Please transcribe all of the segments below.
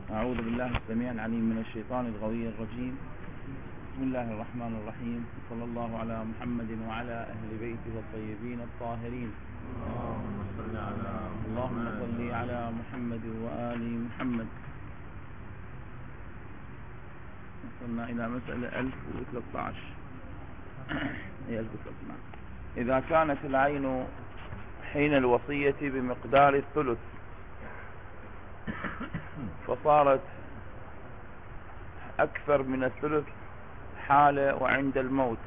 أعوذ بالله السميع العليم من الشيطان الغوي الرجيم. بسم الله الرحمن الرحيم، صلى الله على محمد وعلى أهل بيته الطيبين الطاهرين. اللهم صل على محمد وآل محمد. وصلنا إلى مسألة 1013. إذا كانت العين حين الوصية بمقدار الثلث فصارت أكثر من الثلث حال وعند الموت،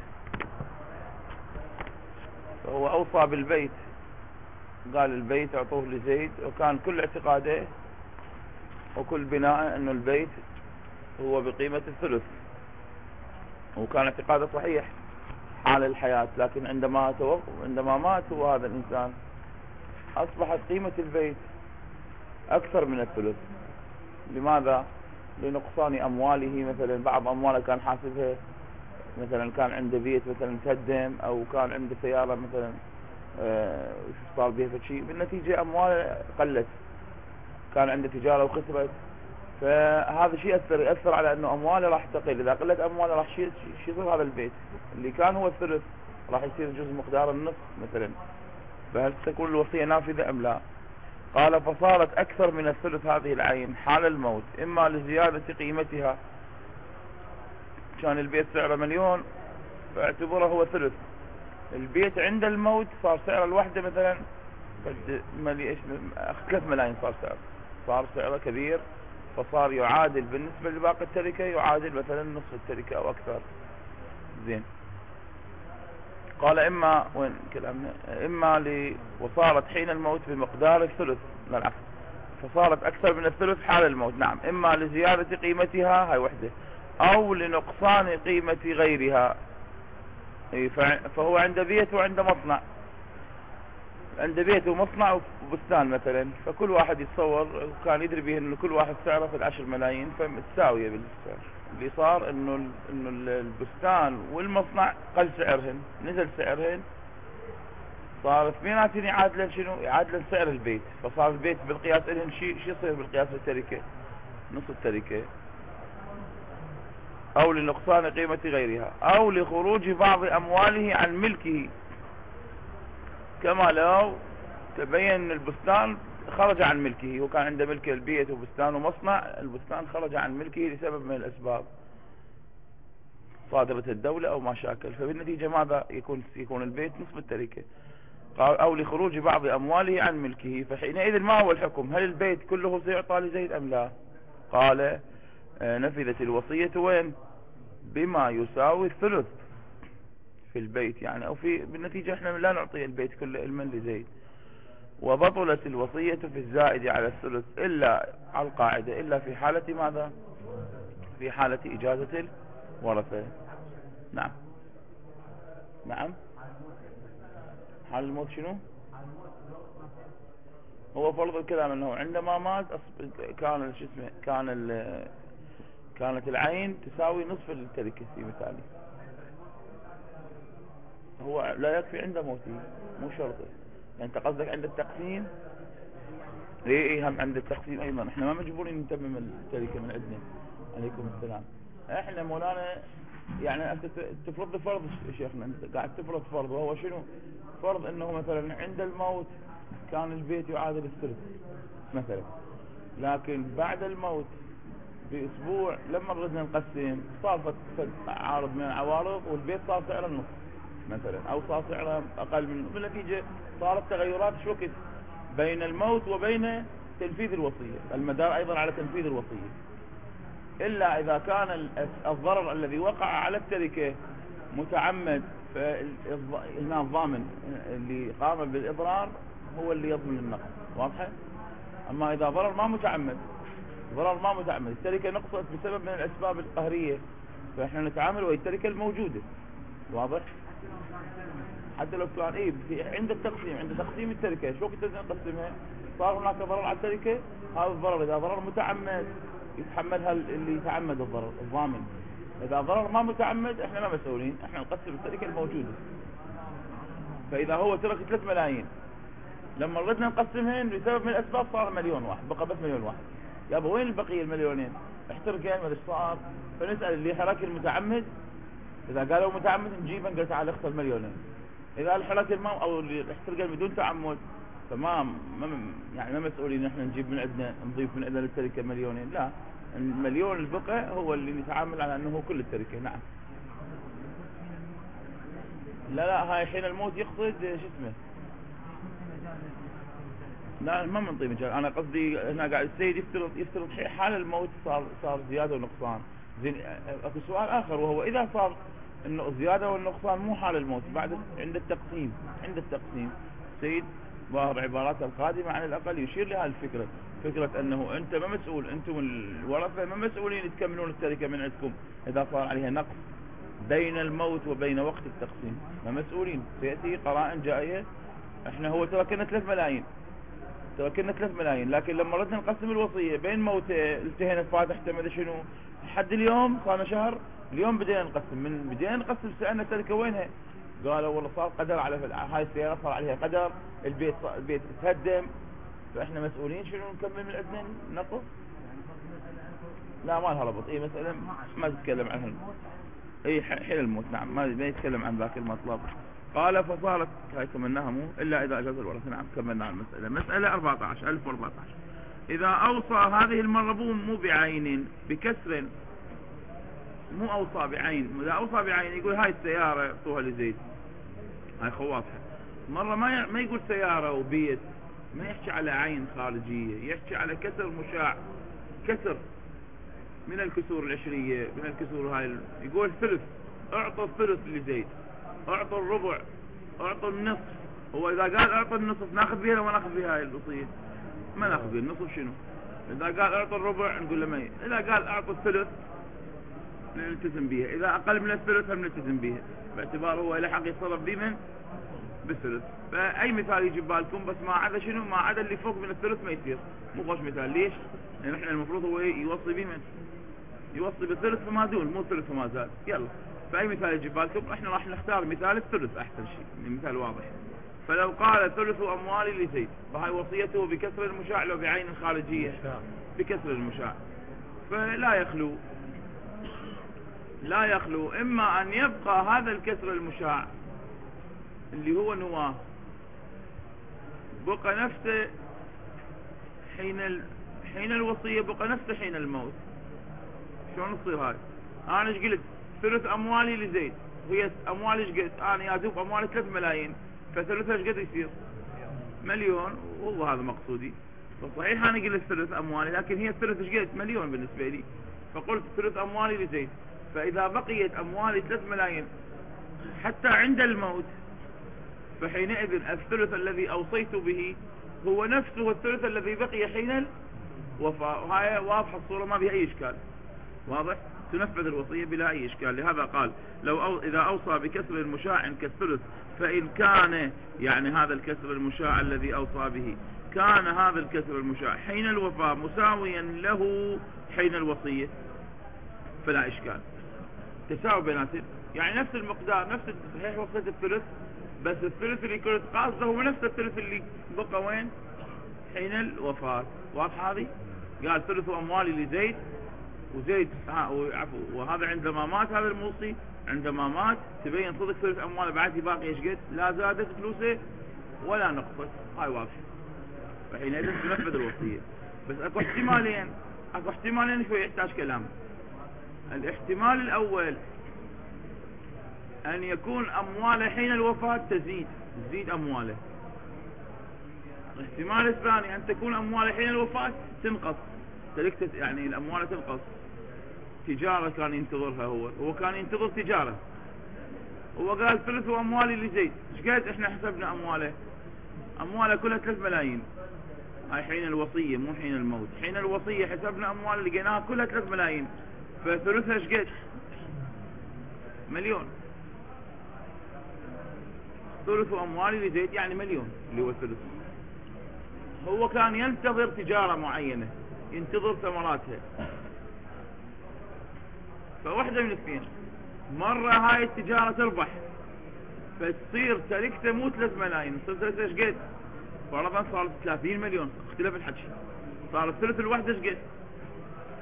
فهو أوصى بالبيت، قال البيت أعطوه لزيد، وكان كل اعتقاده وكل بناء أن البيت هو بقيمة الثلث، وكان اعتقاده صحيح حال الحياة. لكن عندما مات هو هذا الإنسان أصبحت قيمة البيت أكثر من الثلث. لماذا؟ لنقصان أمواله. مثلا بعض أمواله كان حاسبها، مثلا كان عنده بيت مثلا تهدم، أو كان عنده سيارة مثلا صار بها شيء، بالنتيجة أمواله قلت، كان عنده تجارة وخسرت، فهذا شيء يأثر على أنه أمواله راح تقل. إذا قلت أمواله راح يصير هذا البيت اللي كان هو الثلث راح يصير جزء مقدار النصف مثلا. فهل تكون الوصية نافذة أم لا؟ قال فصارت أكثر من الثلث هذه العين حال الموت، إما لزيادة قيمتها، كان البيت سعره 1,000,000 فاعتبره هو ثلث، البيت عند الموت صار سعره الوحدة مثلا 3 ملايين، صار سعره كبير، فصار يعادل بالنسبة لباقي التركة يعادل مثلا نصف التركة أو أكثر. زين. قال إما وين كلامنا؟ وصارت حين الموت بمقدار الثلث، لا العكس، فصارت أكثر من الثلث حال الموت. نعم، إما لزيادة قيمتها، هاي وحدة، أو لنقصان قيمة غيرها. فهو عند بيت وعند مصنع، عند بيت ومصنع وبستان مثلا، فكل واحد يتصور وكان يدري به إنه كل واحد سعره في 10 ملايين، فمتساوية بالسعر. اللي صار إنه البستان والمصنع قل سعرهن، نزل سعرهن، صار اثنيناتهم يعادلن شنو؟ يعادلن سعر البيت، فصار البيت بالقياس لهن شو يصير بالقياس التركة؟ نص التركة. أو لنقصان قيمة غيرها، أو لخروج بعض أمواله عن ملكه، كما لو تبين البستان خرج عن ملكه، وكان عنده ملك البيت وبستان ومصنع، البستان خرج عن ملكه لسبب من الأسباب، صادرة الدولة أو ما شاكل، فبالنتيجة ماذا يكون البيت نصف التركة. قال أو لخروج بعض أمواله عن ملكه، فحينئذ ما هو الحكم؟ هل البيت كله سيعطى لزيد أم لا؟ قال نفذت الوصية وين؟ بما يساوي الثلث في البيت، يعني أو بالنتيجة احنا لا نعطي البيت كله المن لزيد. وبطلت الوصية في الزائد على الثلث إلا على القاعدة، إلا في حالة ماذا؟ في حالة إجازة الورثة. نعم حال الموت شنو؟ هو فرض الكلام انه عندما مات كانت العين تساوي نصف التركة في مثالي، هو لا يكفي عند موته، مو شرطه. يعني انت قصدك عند التقسيم؟ ايه هم عند التقسيم ايضا احنا ما مجبورين نتمم التركة من عندنا. عليكم السلام. احنا مولانا يعني انت تفرض فرض شيخنا، انت قاعد تفرض فرض، وهو شنو؟ فرض انه مثلا عند الموت كان البيت يعادل الثلث مثلا، لكن بعد الموت باسبوع لما ردنا نقسم صار عارض من العوارض، والبيت صار سعره النص مثلا، او صار سعره اقل منه، بالنتيجة صارت تغيرات شو وقت بين الموت وبين تنفيذ الوصية، المدار ايضا على تنفيذ الوصية، الا اذا كان الضرر الذي وقع على التركة متعمد، فهنا الضامن اللي قام بالاضرار هو اللي يضمن النقص. واضحة؟ اما اذا ضرر ما متعمد، التركة نقصت بسبب من الاسباب القهرية، فاحنا نتعامل وهي التركة الموجودة. واضح؟ حتى لو كان عند تقسيم التركة، شو وقت نقسمها؟ صار هناك ضرر على التركة، هذا الضرر اذا ضرر متعمد يتحملها اللي يتعمد الضرر، الضامن. اذا ضرر ما متعمد احنا ما مسؤولين، احنا نقسم التركة الموجودة. فاذا هو ترك 3 ملايين، لما ردنا نقسمهن بسبب من الاسباب صار 1,000,000 واحد، بقى بس 1,000,000 واحد، يابا وين البقية المليونين؟ احترقين ولا صار؟ فنسأل اللي حرك المتعمد، إذا قالوا متعمد نجيبه نقول تعال اخسر مليونين. إذا الحرك أو اللي احترقين بدون تعمد فما يعني ما مسؤولين احنا نجيب من عندنا نضيف من عندنا للتركة مليونين، لا، المليون البقى هو اللي نتعامل على انه كل التركة. نعم. لا هاي حين الموت يقصد شو اسمه. لا ما منطي مجال، انا قصدي هنا قاعد السيد يفترض حال الموت صار زيادة ونقصان. زين اكو سؤال اخر وهو اذا صار انه الزيادة والنقصان مو حال الموت بعد عند التقسيم سيد ظاهر عباراته القادمة عن الأقل يشير لهذه الفكرة، فكرة أنه أنت ما مسؤول، أنتم الورثة ما مسؤولين تكملون التركة من عندكم إذا صار عليها نقص بين الموت وبين وقت التقسيم، ما مسؤولين. سيأتي قرائن جائية. احنا هو تركنا 3 ملايين، لكن لما ردنا نقسم الوصية بين موته التهينا فاتحته ما شنو لحد اليوم صار شهر، اليوم بدينا نقسم سألنا التركة وينها؟ قالوا والله صار قدر على هاي السيارة صار عليها قدر، البيت تهدم، فاحنا مسؤولين شنو نكمل من عندنا نقص؟ لا ما لها ربط. اي مسألة ما تتكلم عنها. اي حين الموت. نعم ما يتكلم عن ذاك المطلب. قال فصارت هاي كملناها مو الا اذا اجاز الورثة. نعم كملنا المسألة. مسألة 1014 اذا اوصى هذه المرة مو بعين بكسر، مو اوصى بعين، اذا اوصى بعين يقول هاي السيارة اعطوها لزيد، هاي خواصها. مرة ما يقول سيارة وبيت، ما يحكي على عين خارجية، يحكي على كسر مشاع، كسر من الكسور العشرية، من الكسور هاي يقول ثلث، اعطوا الثلث لزيد، اعطوا الربع، اعطوا النصف. هو اذا قال اعطوا النصف ناخذ بها ولا ما ناخذ بها هاي الوصية؟ ما ناخذ بها. النصف شنو؟ اذا قال اعطوا الربع نقول له ما، اذا قال اعطوا الثلث نلتزم بها، اذا اقل من الثلث هم نلتزم بها، باعتبار هو له حق يتصرف بمن بالثلث. فاي مثال يجي بالكم بس ما عدا شنو؟ ما عدا اللي فوق من الثلث ما يصير. مو خوش مثال. ليش؟ لان احنا المفروض هو يوصي بمن؟ يوصي بالثلث فما دون، مو الثلث فما زاد. يلا فاي مثال يجي بالكم احنا راح نختار مثال الثلث احسن شيء، مثال واضح. فلو قال ثلث اموالي لزيد، فهي وصيته بكسر المشاع لو بعين الخارجية بكسر المشاع، لا يخلو اما ان يبقى هذا الكسر المشاع اللي هو نواه بقى نفسه حين الوصية، بقى نفسه حين الموت. شلون تصير هاي؟ انا ايش قلت؟ ثلث اموالي لزيد، وهي اموالي ايش قلت؟ انا يا دوب اموالي 3 ملايين، فثلثها ايش قد يصير؟ مليون. وهو هذا مقصودي. فصحيح انا قلت ثلث اموالي، لكن هي الثلث ايش قلت؟ مليون بالنسبة لي، فقلت ثلث اموالي لزيد. فاذا بقيت اموالي 3 ملايين حتى عند الموت، فحينئذ الثلث الذي اوصيت به هو نفسه الثلث الذي بقي حين الوفاة. وهي واضحة الصورة ما بها اي اشكال، واضح؟ تنفذ الوصية بلا اي اشكال. لهذا قال اذا اوصى بكسر المشاع كالثلث، فان كان يعني هذا الكسر المشاع الذي اوصى به كان هذا الكسر المشاع حين الوفاة مساويا له حين الوصية فلا اشكال. تساوي بيناتهم، يعني نفس المقدار، نفس صحيح وصية الثلث، بس الثلث اللي كنت قاصده هو نفس الثلث اللي بقى وين؟ حين الوفاة. واضح هذه؟ قال ثلث اموالي لزيد، وزيد وهذا عندما مات هذا الموصي، عندما مات تبين صدق ثلث امواله بعد باقي ايش قد؟ لا زادت فلوسه ولا نقصت. هاي واضحة. فحينئذ تنفذ الوصية. بس اكو احتمالين شوي يحتاج كلام. الاحتمال الاول ان يكون امواله حين الوفاة تزيد امواله. الاحتمال الثاني ان تكون امواله حين الوفاة تنقص، يعني الاموال تنقص. تجارة كان ينتظرها، هو كان ينتظر تجارة، هو قال ثلث اموالي لزيد. ايش قد احنا حسبنا امواله كلها 3 ملايين. هاي حين الوصية مو حين الموت. حين الوصية حسبنا اموال لقيناها كلها 3 ملايين، فثلثها ايش قد؟ مليون. ثلث اموالي لزيد يعني مليون اللي هو الثلث. هو كان ينتظر تجارة معينة، ينتظر ثمراتها، فواحدة من الاثنين، مرة هاي التجارة تربح فتصير تركته مو 3 ملايين، تصير تركته ايش قد؟ فرضا صارت 30 مليون، اختلف الحكي، صار الثلث الواحد ايش قد؟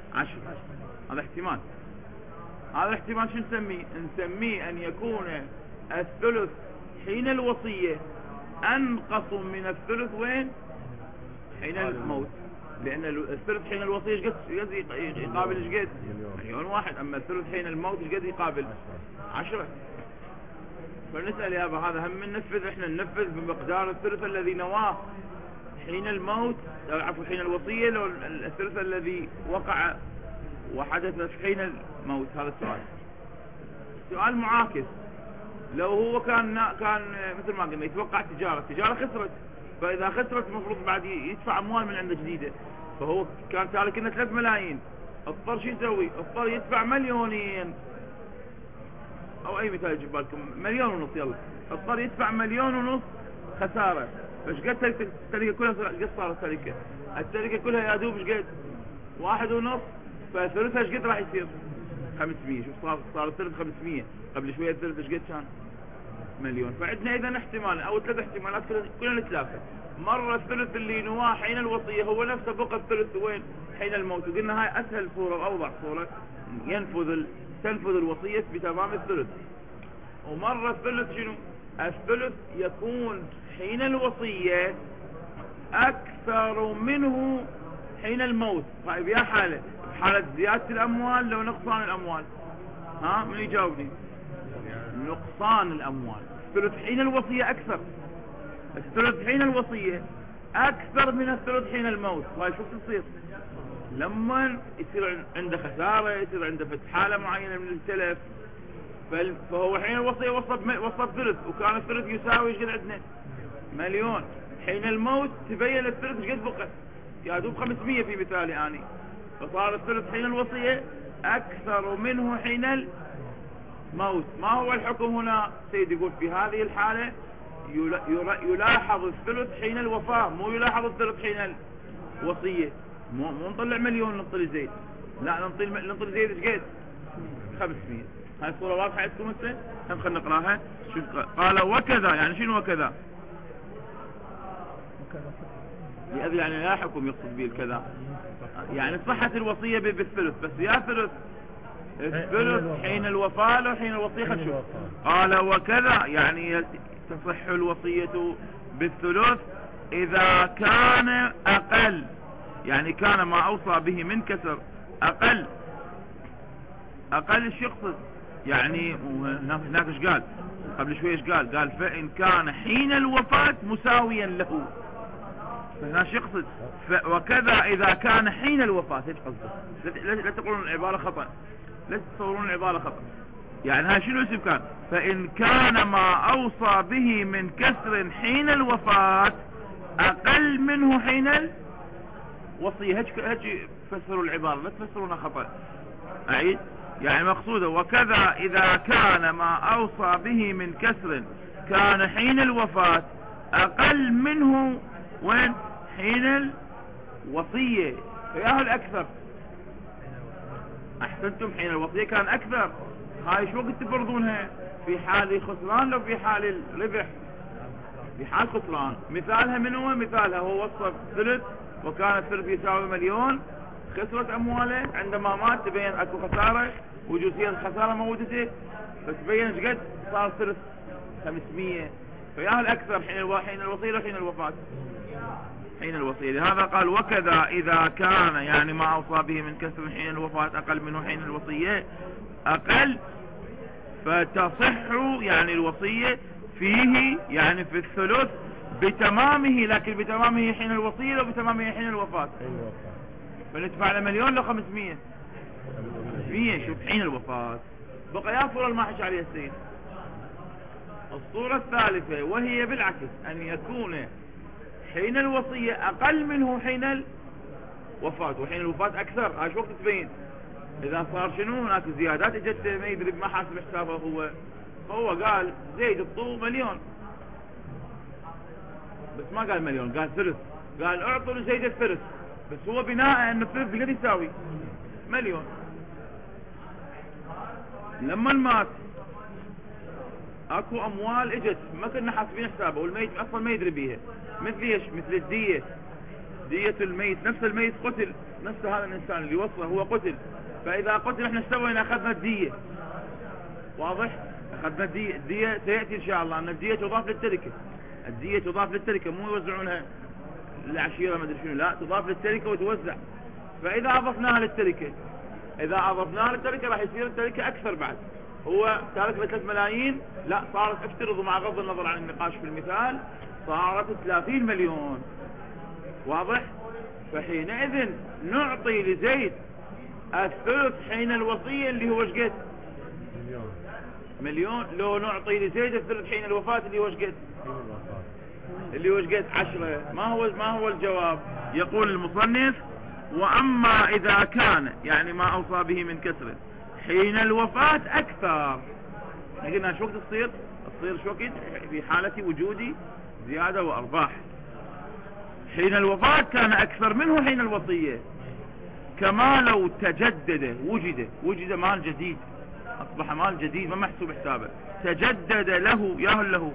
10. هذا احتمال. هذا الاحتمال شو نسميه؟ نسميه ان يكون الثلث حين الوصية انقص من الثلث وين؟ حين الموت. لان الثلث حين الوصية ايش قد يقابل؟ ايش قد؟ مليون واحد. اما الثلث حين الموت ايش قد يقابل؟ 10. فنسأل يا ابا هذا هم ننفذ، احنا ننفذ بمقدار الثلث الذي نواه حين الموت، عفوا حين الوصية، لو الثلث الذي وقع وحدث في حين الموت. هذا السؤال. سؤال معاكس، لو هو كان مثل ما قلنا يتوقع التجارة خسرت، فاذا خسرت المفروض بعد يدفع اموال من عنده جديدة، فهو كان تارك لنا 3 ملايين، اضطر شو يسوي؟ اضطر يدفع 2 مليون، او اي مثال يجيب بالكم، 1.5 مليون، يلا اضطر يدفع 1.5 مليون خسارة. فايش قد التركة كلها؟ ايش قد صارت التركة كلها يا دوب ايش قد؟ 1.5. فثلثها ايش قد راح يصير؟ 500. شوف صار الثلث 500، قبل شوية الثلث ايش قد كان؟ مليون. فعندنا اذا احتمال او 3 احتمالات كلنا نتلافى. مرة الثلث اللي نواه حين الوصية هو نفسه بقى الثلث وين؟ حين الموت. وقلنا هاي اسهل صورة واوضح صورة تنفذ الوصية بتمام الثلث. ومرة الثلث شنو؟ الثلث يكون حين الوصية اكثر منه حين الموت. طيب يا حالة، حالة زيادة الاموال لو نقصان الاموال؟ ها من يجاوبني؟ نقصان الاموال. الثلث حين الوصية اكثر، الثلث حين الوصية اكثر من الثلث حين الموت. طيب شو تصير؟ لما يصير عنده خسارة، يصير عنده حالة معينة من التلف، فهو حين الوصية وصل ثلث، وكان الثلث يساوي ايش قد عندنا؟ 1 مليون. حين الموت تبين الثلث ايش قد بقى؟ يا دوب 500 في مثالي اني. فصار الثلث حين الوصية اكثر منه حين الموت. ما هو الحكم هنا؟ سيد يقول في هذه الحالة يلاحظ الثلث حين الوفاة، مو يلاحظ الثلث حين الوصية. مو نطلع 1 مليون ننطي زيد، لا ننطي زيد ايش قد؟ 500. هاي الصورة واضحة عندكم هسه؟ هم خلينا نقراها. شوف قال وكذا، يعني شنو وكذا؟ يعني لا حكم يقصد به الكذا، يعني صحة الوصية بالثلث، بس يا الثلث حين الوفاة لو حين الوصية. خلينا نشوف. قال وكذا يعني تصح الوصية بالثلث إذا كان أقل، يعني كان ما أوصى به من كسر أقل ايش يقصد؟ يعني هناك ايش قال قبل شوي؟ ايش قال فإن كان حين الوفاة مساويا له. فهنا ايش يقصد؟ وكذا إذا كان حين الوفاة. ايش قصده؟ لا تقولون العبارة خطأ، لا تتصورون العبارة خطأ. يعني هاي شنو اسم كان؟ فإن كان ما أوصى به من كسر حين الوفاة أقل منه حين الوصية. هيك فسروا العبارة، لا تفسرونها خطأ. أعيد، يعني مقصوده وكذا إذا كان ما أوصى به من كسر كان حين الوفاة أقل منه وين؟ حين الوصية. فياه الأكثر. أحسنتم، حين الوصية كان أكثر. هاي شو وقت تفرضونها؟ في حال خسران لو في حال الربح؟ في حال خسران. مثالها من هو؟ مثالها هو وصف ثلث وكان الثلث يساوي 1 مليون، خسرت أمواله، عندما مات تبين أكو خسارة، وجوزية الخسارة موجودة، فتبين ايش قد صار ثلث 500. فياه الأكثر حين الوصية وحين الوفاة؟ حين الوصية. لهذا قال وكذا إذا كان يعني ما أوصى به من كسر حين الوفاة أقل منه حين الوصية أقل، فتصح يعني الوصية فيه، يعني في الثلث بتمامه، لكن بتمامه حين الوصية لو بتمامه حين الوفاة؟ فندفع له 1 مليون لو 500. شوف حين الوفاة. بقى يا صورة ما حكى عليها السيد. الصورة الثالثة وهي بالعكس، أن يكون حين الوصية أقل منه حين الوفاة، وحين الوفاة أكثر. هاي شو وقت تبين؟ إذا صار شنو هناك زيادات اجت ما يدري ما حاسب حسابه هو قال زيد الطو 1 مليون، بس ما قال 1 مليون، قال ثلث، قال اعطوا لزيد الثلث، بس هو بناء ان الثلث قد يساوي 1 مليون. لما المات اكو اموال اجت ما كنا حاسبين حسابه، والميت اصلا ما يدري بيها، مثل ايش؟ مثل الدية. دية الميت، نفس الميت قتل، نفس هذا الإنسان اللي وصله هو قتل، فإذا قتل احنا سوينا أخذنا الدية. واضح؟ أخذنا الدية سيأتي إن شاء الله أن الدية تضاف للتركة، الدية تضاف للتركة، مو يوزعونها العشيرة ما أدري شنو، لا تضاف للتركة وتوزع. فإذا أضفناها للتركة، إذا أضفناها للتركة راح يصير التركة أكثر بعد. هو تارك ب 3 ملايين، لا صارت افترضوا مع غض النظر عن النقاش في المثال صارت 30 مليون. واضح؟ فحينئذ نعطي لزيد الثلث حين الوصية اللي هو شقد مليون. لو نعطي لزيد الثلث حين الوفاة اللي هو شقد اللي هو شقد 10. ما هو الجواب؟ يقول المصنف: وأما إذا كان يعني ما أوصى به من كسره حين الوفاة أكثر. قلنا شو وقت تصير شو وقت؟ في حالة وجود زيادة وأرباح. حين الوفاة كان أكثر منه حين الوصية، كما لو تجدد وجد مال جديد، أصبح مال جديد ما محسوب حسابه، تجدد له له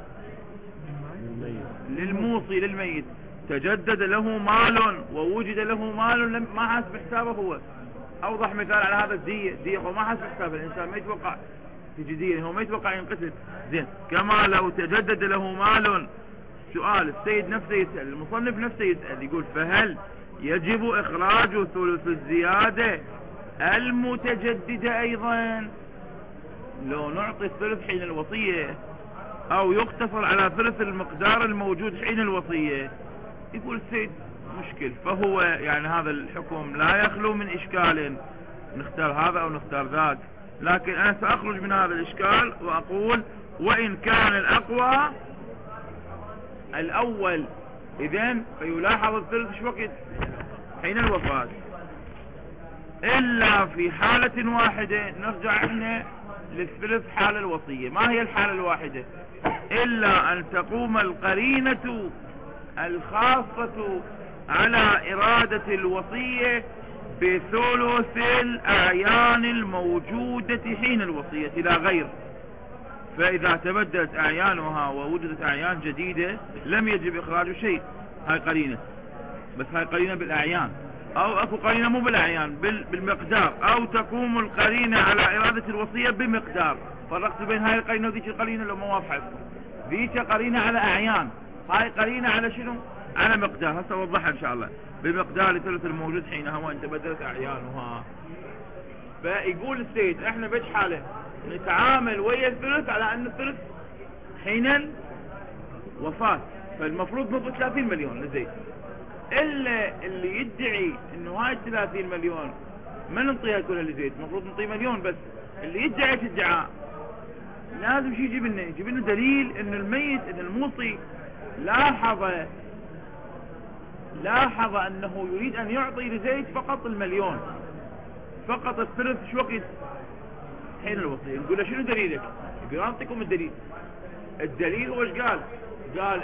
للموصي للميت، تجدد له مال ووجد له مال ما حسب حسابه هو. أوضح مثال على هذا الدية هو ما حسب حسابه، الإنسان ما يتوقع تجي دية، هو ما يتوقع ينقتل. زين، كما لو تجدد له مال. سؤال السيد نفسه يسأل، المصنف نفسه يسأل، يقول: فهل يجب إخراج ثلث الزيادة المتجددة أيضا لو نعطي الثلث حين الوصية، أو يقتصر على ثلث المقدار الموجود حين الوصية؟ يقول السيد مشكل، فهو يعني هذا الحكم لا يخلو من إشكال، نختار هذا أو نختار ذاك، لكن أنا سأخرج من هذا الإشكال وأقول: وإن كان الأقوى الأول، إذن فيلاحظ الثلث شو وقت؟ حين الوفاة. إلا في حالة واحدة، نرجع احنا للثلث حال الوصية. ما هي الحالة الواحدة؟ إلا أن تقوم القرينة الخاصة على إرادة الوصية بثلث الأعيان الموجودة حين الوصية لا غير. فإذا تبدلت أعيانها ووجدت أعيان جديدة لم يجب إخراج شيء. هاي قرينة، بس هاي قرينة بالأعيان، أو أكو قرينة مو بالأعيان بالمقدار، أو تقوم القرينة على إرادة الوصية بمقدار. فرقت بين هاي القرينة وذيك القرينة لو ما واضحة. ذيك قرينة على أعيان، هاي قرينة على شنو؟ على مقدار. هسه وضحها إن شاء الله. بمقدار ثلث الموجود حينها وإن تبدلت أعيانها. فيقول السيد: احنا بيش حالة نتعامل ويا الثلث على أن الثلث حين الوفاة، فالمفروض نضع 30 مليون لزيد. إلا اللي يدعي إنه هاي 30 مليون ما ننطيها كلها لزيد، المفروض نعطيه مليون بس. اللي يدعي ادعاء لازم شي يجيب لنا دليل إن الميت، إن الموصي لاحظ أنه يريد أن يعطي لزيد فقط المليون، فقط الثلث شو وقت؟ حين الوصية. نقول له: شنو دليلك؟ يقول: أعطيكم الدليل. الدليل هو ايش قال؟ قال: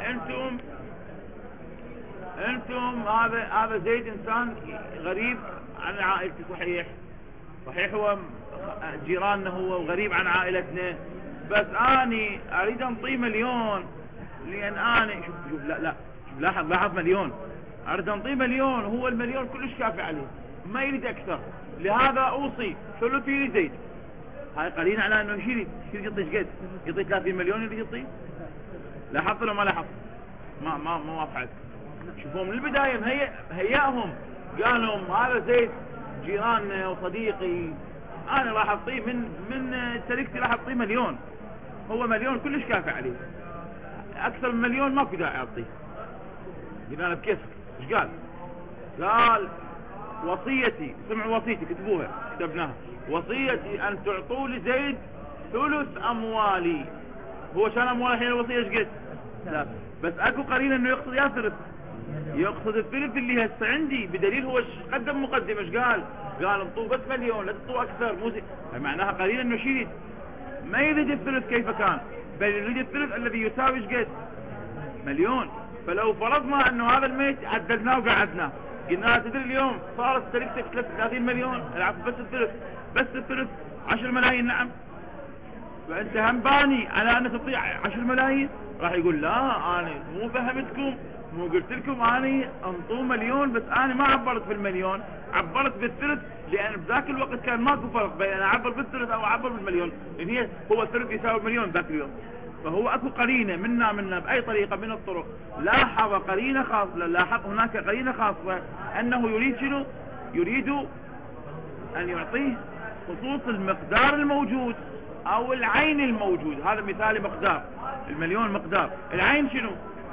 انتم هذا زيد انسان غريب عن عائلتي. صحيح هو جيراننا هو وغريب عن عائلتنا، بس اني اريد انطيه مليون، لان اني شوف لاحظ مليون، اريد انطيه مليون، هو المليون كلش كافي عليه، ما يريد اكثر، لهذا اوصي ثلثي لزيد. هاي قرينة على انه يشيل يعطي ايش قد؟ يعطي 30 مليون اللي يعطيه. لاحظت ولا ما لاحظت؟ ما وافعت. شوفوا من البداية هياهم قالوا: هذا زيد جيراننا وصديقي، انا راح اعطيه من تركتي، راح اعطيه مليون، هو مليون كلش كافي عليه، اكثر من مليون ماكو داعي اعطيه. قلنا انا بكيفك. ايش قال؟ قال: وصيتي، سمعوا وصيتي، كتبناها: وصيتي ان تعطوا لزيد ثلث اموالي. هو كان امواله حين الوصية ايش قد؟ لا، بس اكو قرينه انه يقصد يا ثلث، يقصد الثلث اللي هسه عندي، بدليل هو قدم مقدمه. ايش قال؟ قال: انطوه بس مليون، لا تنطوه اكثر، مو معناها قرينه انه شيء ما يريد الثلث كيف كان، بل يريد الثلث الذي يساوي ايش قد؟ مليون. فلو فرضنا انه هذا الميت عدلناه وقعدناه، قلنا: تدري اليوم صارت تركتك 30 مليون، العفو بس الثلث 10 ملايين. نعم، فانت هم باني على ان تطيع 10 ملايين. راح يقول: لا، انا مو فهمتكم، مو قلت لكم اني انطوا مليون، بس انا ما عبرت في المليون، عبرت بالثلث، لان بذاك الوقت كان ماكو فرق بين انا اعبر بالثلث او اعبر بالمليون، لان هي هو الثلث يساوي مليون ذاك اليوم. فهو اكو قرينه منا باي طريقه من الطرق، لاحظ قرينه خاصه، لاحظ هناك قرينه خاصه انه يريد شنو؟ يريد ان يعطيه خصوص المقدار الموجود او العين الموجود. هذا مثال مقدار، المليون مقدار، العين شنو؟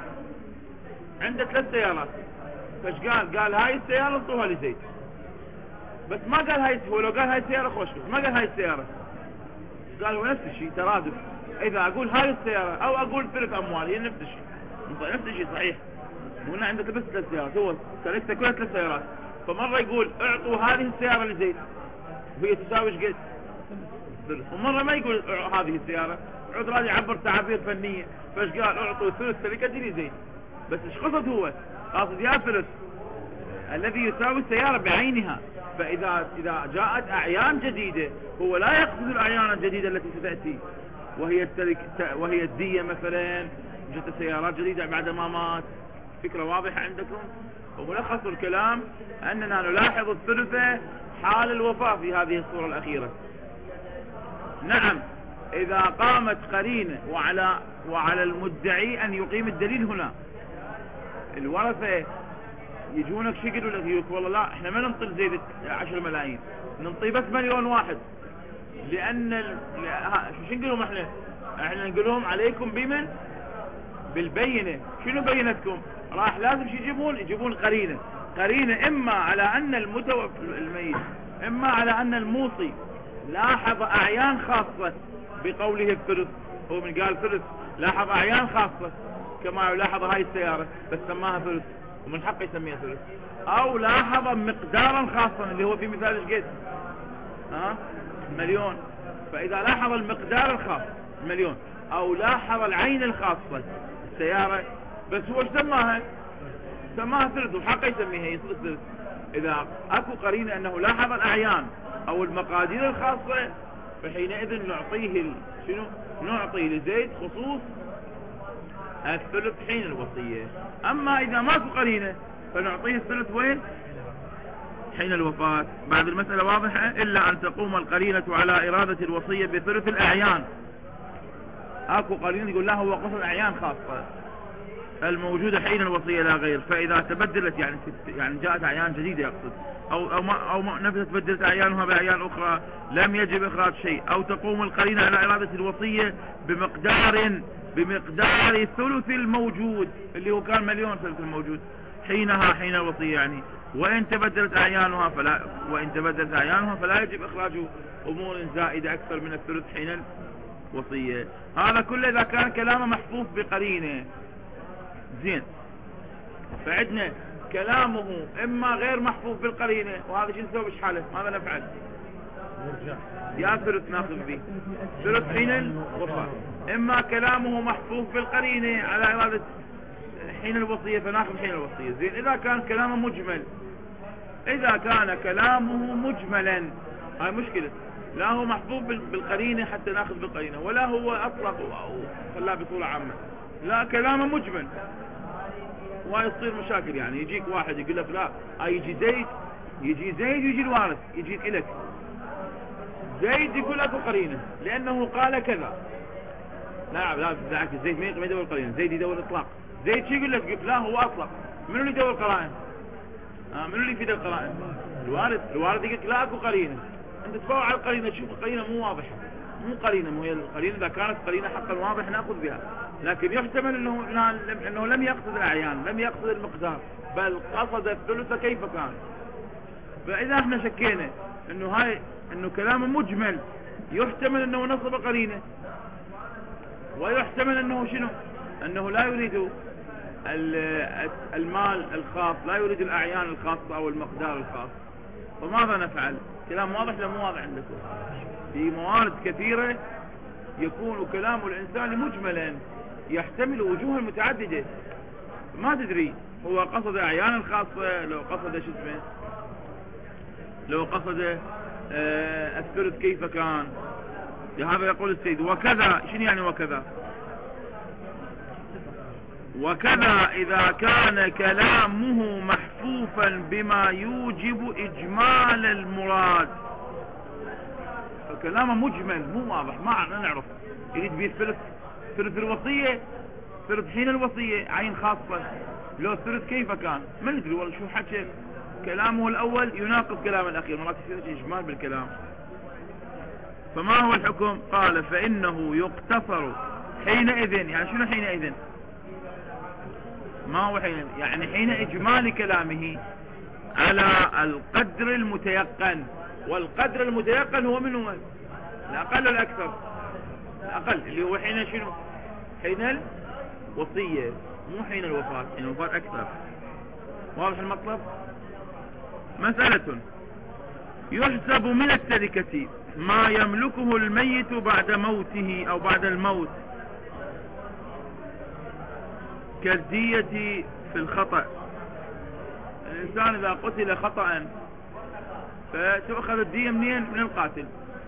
عنده 3 سيارات، فايش قال هاي السيارة انطوها لزيد، بس ما قال هاي، هو لو قال هاي السيارة خوش، بس ما قال هاي السيارة، قال هو نفس الشيء ترادف. اذا اقول هاي السيارة او اقول ثلث اموال هي نفس الشيء، نفس الشيء صحيح. هنا عندك بس 3 سيارات، هو شركته كلها 3 سيارات، فمرة يقول اعطوا هذه السيارة لزيد وهي تساوي ايش قد؟ ومرة ما يقول هذه السيارة، عود راجع يعبر تعابير فنية، فايش قال؟ اعطوا ثلث شركتي لزيد. بس ايش قصد هو؟ قاصد يا ثلث الذي يساوي السيارة بعينها. فإذا جاءت أعيان جديدة، هو لا يقصد الأعيان الجديدة التي ستأتي، وهي الدية مثلا، جت سيارات جديدة بعد ما مات. فكرة واضحة عندكم؟ وملخص الكلام أننا نلاحظ الثلثة حال الوفاة في هذه الصورة الأخيرة. نعم، إذا قامت قرينة وعلى المدعي أن يقيم الدليل، هنا الورثة يجونك شكل ولا يقولك والله لا احنا ما ننطي زيد 10 ملايين، ننطي بس 1,000,000، لان شو نقول لهم احنا نقول لهم عليكم بمن؟ بالبينة. شنو بينتكم؟ راح لازم شو يجيبون قرينة اما على ان الميت، اما على ان الموصي لاحظ اعيان خاصة بقوله الثلث، هو من قال ثلث لاحظ اعيان خاصة كما يلاحظ هاي السيارة بس سماها ثلث ومن حقه يسميها ثلث، او لاحظ مقدارا خاصا اللي هو في مثال ايش قد؟ مليون. فاذا لاحظ المقدار الخاص مليون، او لاحظ العين الخاصة السيارة، بس هو ايش سماها ثلث وحقه يسميها هي ثلث. اذا اكو قرينة انه لاحظ الاعيان او المقادير الخاصة، فحينئذ نعطيه شنو؟ نعطي لزيد خصوص الثلث حين الوصية. اما اذا ماكو قرينة فنعطيه الثلث وين؟ حين الوفاة. بعد المسألة واضحة، الا ان تقوم القرينة على ارادة الوصية بثلث الاعيان. اكو قرينة يقول لا هو قصد اعيان خاصة الموجودة حين الوصية لا غير، فاذا تبدلت يعني جاءت اعيان جديدة يقصد، او نفسها تبدلت اعيانها باعيان اخرى لم يجب اخراج شيء، او تقوم القرينة على ارادة الوصية بمقدار ثلث الموجود اللي هو كان مليون، ثلث الموجود حين الوصية يعني، وإن تبدلت أعيانها فلا يجب إخراج أمور زائدة أكثر من الثلث حين الوصية. هذا كله إذا كان كلامه محفوظ بقرينة. زين، فعندنا كلامه إما غير محفوظ بالقرينة، وهذا شو نسوي بشحاله؟ ماذا نفعل؟ يا ثلث ناخذ به ثلث حين الوفاة، إما كلامه محفوظ بالقرينة على إرادة حين الوصية فناخذ حين الوصية. زين، إذا كان كلامه مجمل، إذا كان كلامه مجملا هاي مشكلة، لا هو محفوظ بالقرينة حتى ناخذ بالقرينة، ولا هو أطلق أو خلاه بصورة عامة، لا كلامه مجمل، ويصير مشاكل. يعني يجيك واحد يقول لك لا يجي زيد يجي الوارث يجيك إلك زيد يقول لك قرينة لأنه قال كذا، لا بالعكس، زيد ما يدور قرينة، زيد يدور إطلاق. زيد شو يقول لك؟ لا هو أطلق. منو اللي يدور قرائن؟ منو اللي يفيد القرائن؟ الوارث يقول لك لا اكو قرينة، انت تفوع على القرينة تشوف القرينة مو واضحة، مو قرينة، مو هي القرينة اذا كانت قرينة حقا واضح ناخذ بها، لكن يحتمل انه لم يقصد الاعيان، لم يقصد المقدار، بل قصد الثلث كيف كان. فاذا احنا شكينا انه كلامه مجمل، يحتمل انه نصب قرينة، ويحتمل انه شنو؟ انه لا يريد المال الخاص، لا يريد الاعيان الخاصة او المقدار الخاص. فماذا نفعل؟ كلام واضح ولا مو واضح عندكم؟ في موارد كثيرة يكون كلام الانسان مجملا يحتمل وجوها متعددة، ما تدري هو قصد اعيان الخاصة، لو قصد الثلث كيف كان. لهذا يقول السيد وكذا. شنو يعني وكذا؟ وكذا إذا كان كلامه محفوفا بما يوجب إجمال المراد. فكلامه مجمل مو واضح، ما نعرف يريد بيه ثلث الوصية، ثلث حين الوصية عين خاصة، لو الثلث كيف كان ما ندري والله شو حكى. كلامه الأول يناقض كلام الأخير، مرات يصير إجمال بالكلام. فما هو الحكم؟ قال فإنه يقتصر حينئذ. يعني شنو حينئذ؟ ما هو حين؟ يعني حين إجمال كلامه على القدر المتيقن. والقدر المتيقن هو من هو؟ الأقل والأكثر. الأقل اللي هو حين شنو؟ حين الوصية، مو حين الوفاة. حين الوفاة أكثر. واضح المطلب؟ مسألة: يحسب من التركة ما يملكه الميت بعد موته أو بعد الموت كالدية في الخطأ. الإنسان إذا قتل خطأ فتؤخذ الدية منين؟ من القاتل،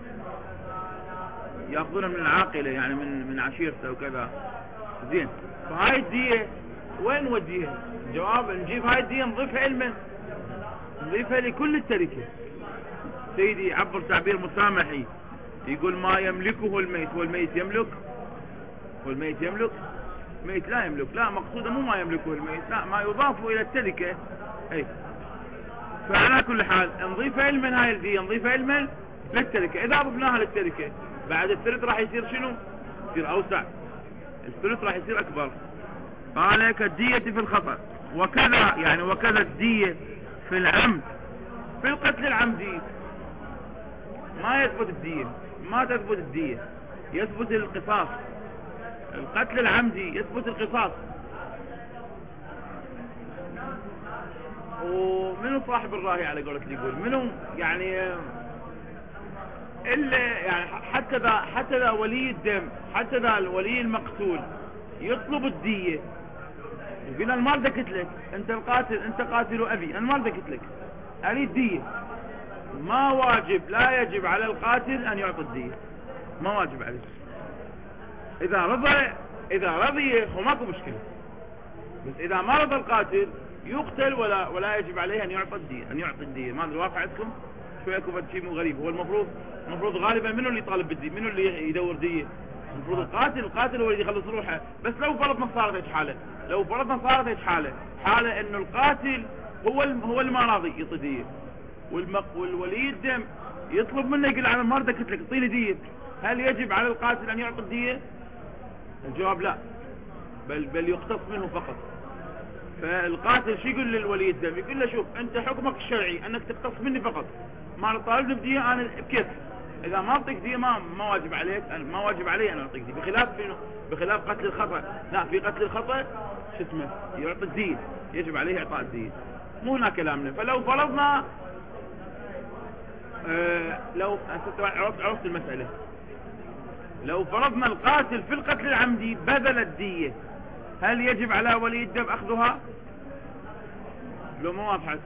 يأخذونها من العاقلة، يعني من عشيرته وكذا. زين، فهاي الدية وين نوديها؟ الجواب نجيب هاي الدية نضيفها علما، نضيفها لكل التركة. سيدي يعبر تعبير مسامحي، يقول ما يملكه الميت. والميت يملك؟ والميت يملك؟ الميت لا يملك. لا، مقصوده مو ما يملكه الميت، لا، ما يضاف إلى التركة. أي، فعلى كل حال نضيف علما هاي الدية، نضيف علما للتركة. إذا ضفناها للتركة بعد الثلث راح يصير شنو؟ يصير أوسع، الثلث راح يصير أكبر. قال كالدية في الخطأ. وكذا يعني وكذا الدية في العمد. في القتل العمدي ما يثبت الدية، ما تثبت الدية، يثبت القصاص. القتل العمدي يثبت القصاص. ومنو صاحب الراهي على قولة اللي يقول منو؟ يعني إلا يعني حتى ذا ولي الدم، حتى ذا الولي المقتول يطلب الدية، يقول أنا ما بدي أقتلك، أنت القاتل، أنت قاتل أبي، أنا ما بدي أقتلك، أريد دية. ما واجب، لا يجب على القاتل أن يعطي الدية، ما واجب عليه. إذا رضي هو ماكو مشكلة، بس إذا ما رضى القاتل يقتل ولا يجب عليه أن يعطي الدية. ما أدري واقع عندكم شوية كفت شيء مو غريب. هو المفروض غالبا منو اللي يطالب بالدية؟ منو اللي يدور دية؟ المفروض القاتل هو اللي يخلص روحه. بس لو فرضنا صارت هيك حالة، حالة إنه القاتل هو اللي ما راضي يعطي دية، والولي الدم يطلب منه، يقول أنا ما بدي أقتلك، اعطيني دية، هل يجب على القاتل أن يعطي الدية؟ الجواب لا، بل يقتص منه فقط. فالقاتل شو يقول للولي الدم؟ يقول له شوف أنت حكمك الشرعي أنك تقتص مني فقط، ما طالبني بدية أنا بكيف. إذا ما أعطيك دية ما واجب عليك، ما واجب علي أن أعطيك دية. بخلاف قتل الخطأ، لا، في قتل الخطأ شو اسمه يعطي الدية، يجب عليه إعطاء الدية. مو هنا كلامنا. فلو فرضنا لو عرفت المسألة، لو فرضنا القاتل في القتل العمدي بذل الدية، هل يجب على ولي الدم أخذها؟ لو ما واضحتكم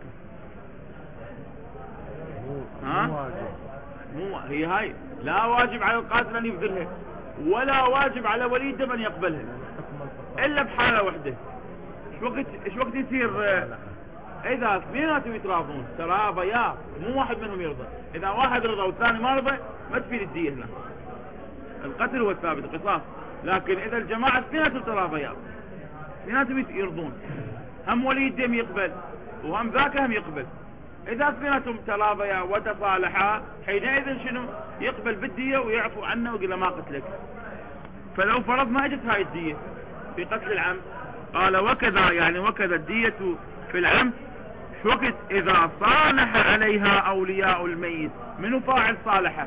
مو هي هاي، لا واجب على القاتل أن يبذلها، ولا واجب على ولي الدم أن يقبلها، إلا بحالة واحدة. ايش وقت يصير؟ إذا اثنيناتهم يتراضون تراضيا، مو واحد منهم يرضى. إذا واحد رضى والثاني ما رضى ما تفيد الدية هنا، القتل هو الثابت، القصاص. لكن إذا الجماعة اثنيناتهم تراضيا، اثنيناتهم يرضون، هم ولي الدم يقبل وهم ذاك هم يقبل. إذا اثنيناتهم تراضيا وتصالحا حينئذ شنو؟ يقبل بالدية ويعفو عنه ويقول ما قتلك. فلو فرضنا اجت هاي الدية في قتل العمد، قال وكذا يعني وكذا الدية في العمد شو وقت إذا صالح عليها أولياء الميت. منو فاعل صالحة؟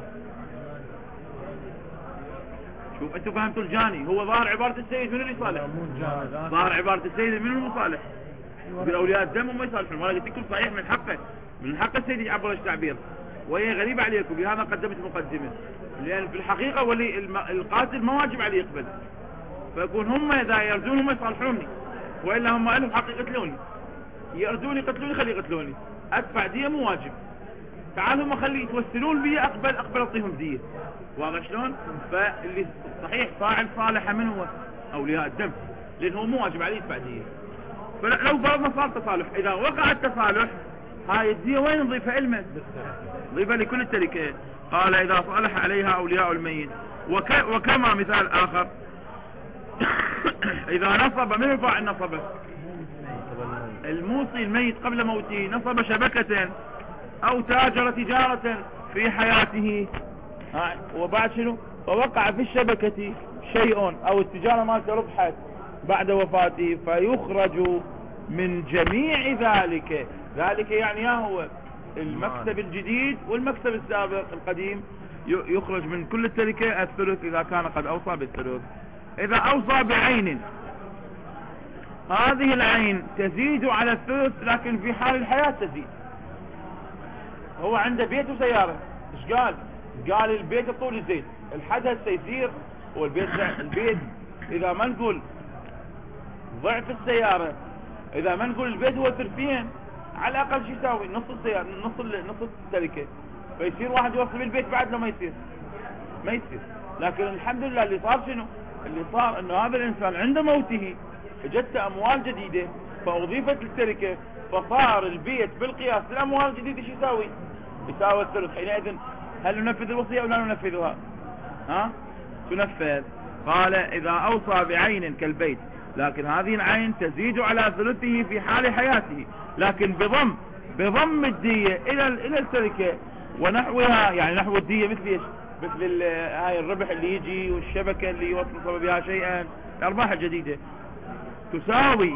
شوف انتوا فهمتوا الجاني، هو ظاهر عبارة السيد منو اللي صالح؟ ظاهر عبارة السيد منو المصالح؟ بأولياء الدم هم يصالحون. وانا قلت لكم صحيح من حق السيد يعبر التعبير، وهي غريبة عليكم، بهذا قدمت مقدمة، لأن في الحقيقة ولي القاتل ما واجب عليه يقبل، فيكون هم إذا يرجون هم يصالحوني، وإلا هم لهم حق يقتلوني، يرجوني يقتلوني خلي يقتلوني، أدفع دية مو واجب. تعالوا هم خلي يتوسلون بي، أقبل أعطيهم دية. واضح شلون؟ فاللي صحيح فاعل صالحة من هو؟ أولياء الدم. لانه مو واجب عليه يدفع دية. فلو فرضنا صار تصالح، اذا وقع التصالح هاي الدية وين نضيفها؟ المن نضيفها لكل التركة. قال اذا صالح عليها اولياء الميت. وكما مثال اخر اذا نصب، من يرفع النصبه؟ الموصي الميت قبل موته نصب شبكة او تاجر تجارة في حياته، وبعد شنو؟ ووقع في الشبكة شيء او التجارة مالته ربحت بعد وفاته، فيخرج من جميع ذلك. ذلك يعني هو المكسب الجديد والمكسب السابق القديم، يخرج من كل التركة الثلث اذا كان قد اوصى بالثلث. اذا اوصى بعين، هذه العين تزيد على الثلث لكن في حال الحياة تزيد. هو عنده بيت وسيارة، ايش قال؟ قال البيت الطول يزيد، الحدث سيصير والبيت البيت اذا ما نقول ضعف السيارة، اذا ما نقول البيت هو ثلثين، على الاقل شو يساوي؟ نص السيارة، نص التركة، فيصير واحد يوصل البيت بعد لو ما يصير لكن الحمد لله اللي صار شنو؟ اللي صار انه هذا الانسان عند موته جت اموال جديدة فاضيفت للتركة، فصار البيت بالقياس للاموال الجديدة شو يساوي؟ يساوي الثلث. حينئذ هل ننفذ الوصية او لا ننفذها؟ تنفذ. قال اذا اوصى بعين كالبيت، لكن هذه العين تزيد على ثلثه في حال حياته، لكن بضم الدية الى التركة ونحوها، يعني نحو الدية مثل ايش؟ مثل هاي الربح اللي يجي والشبكة اللي يوصل بها شيئا، الارباح الجديدة تساوي،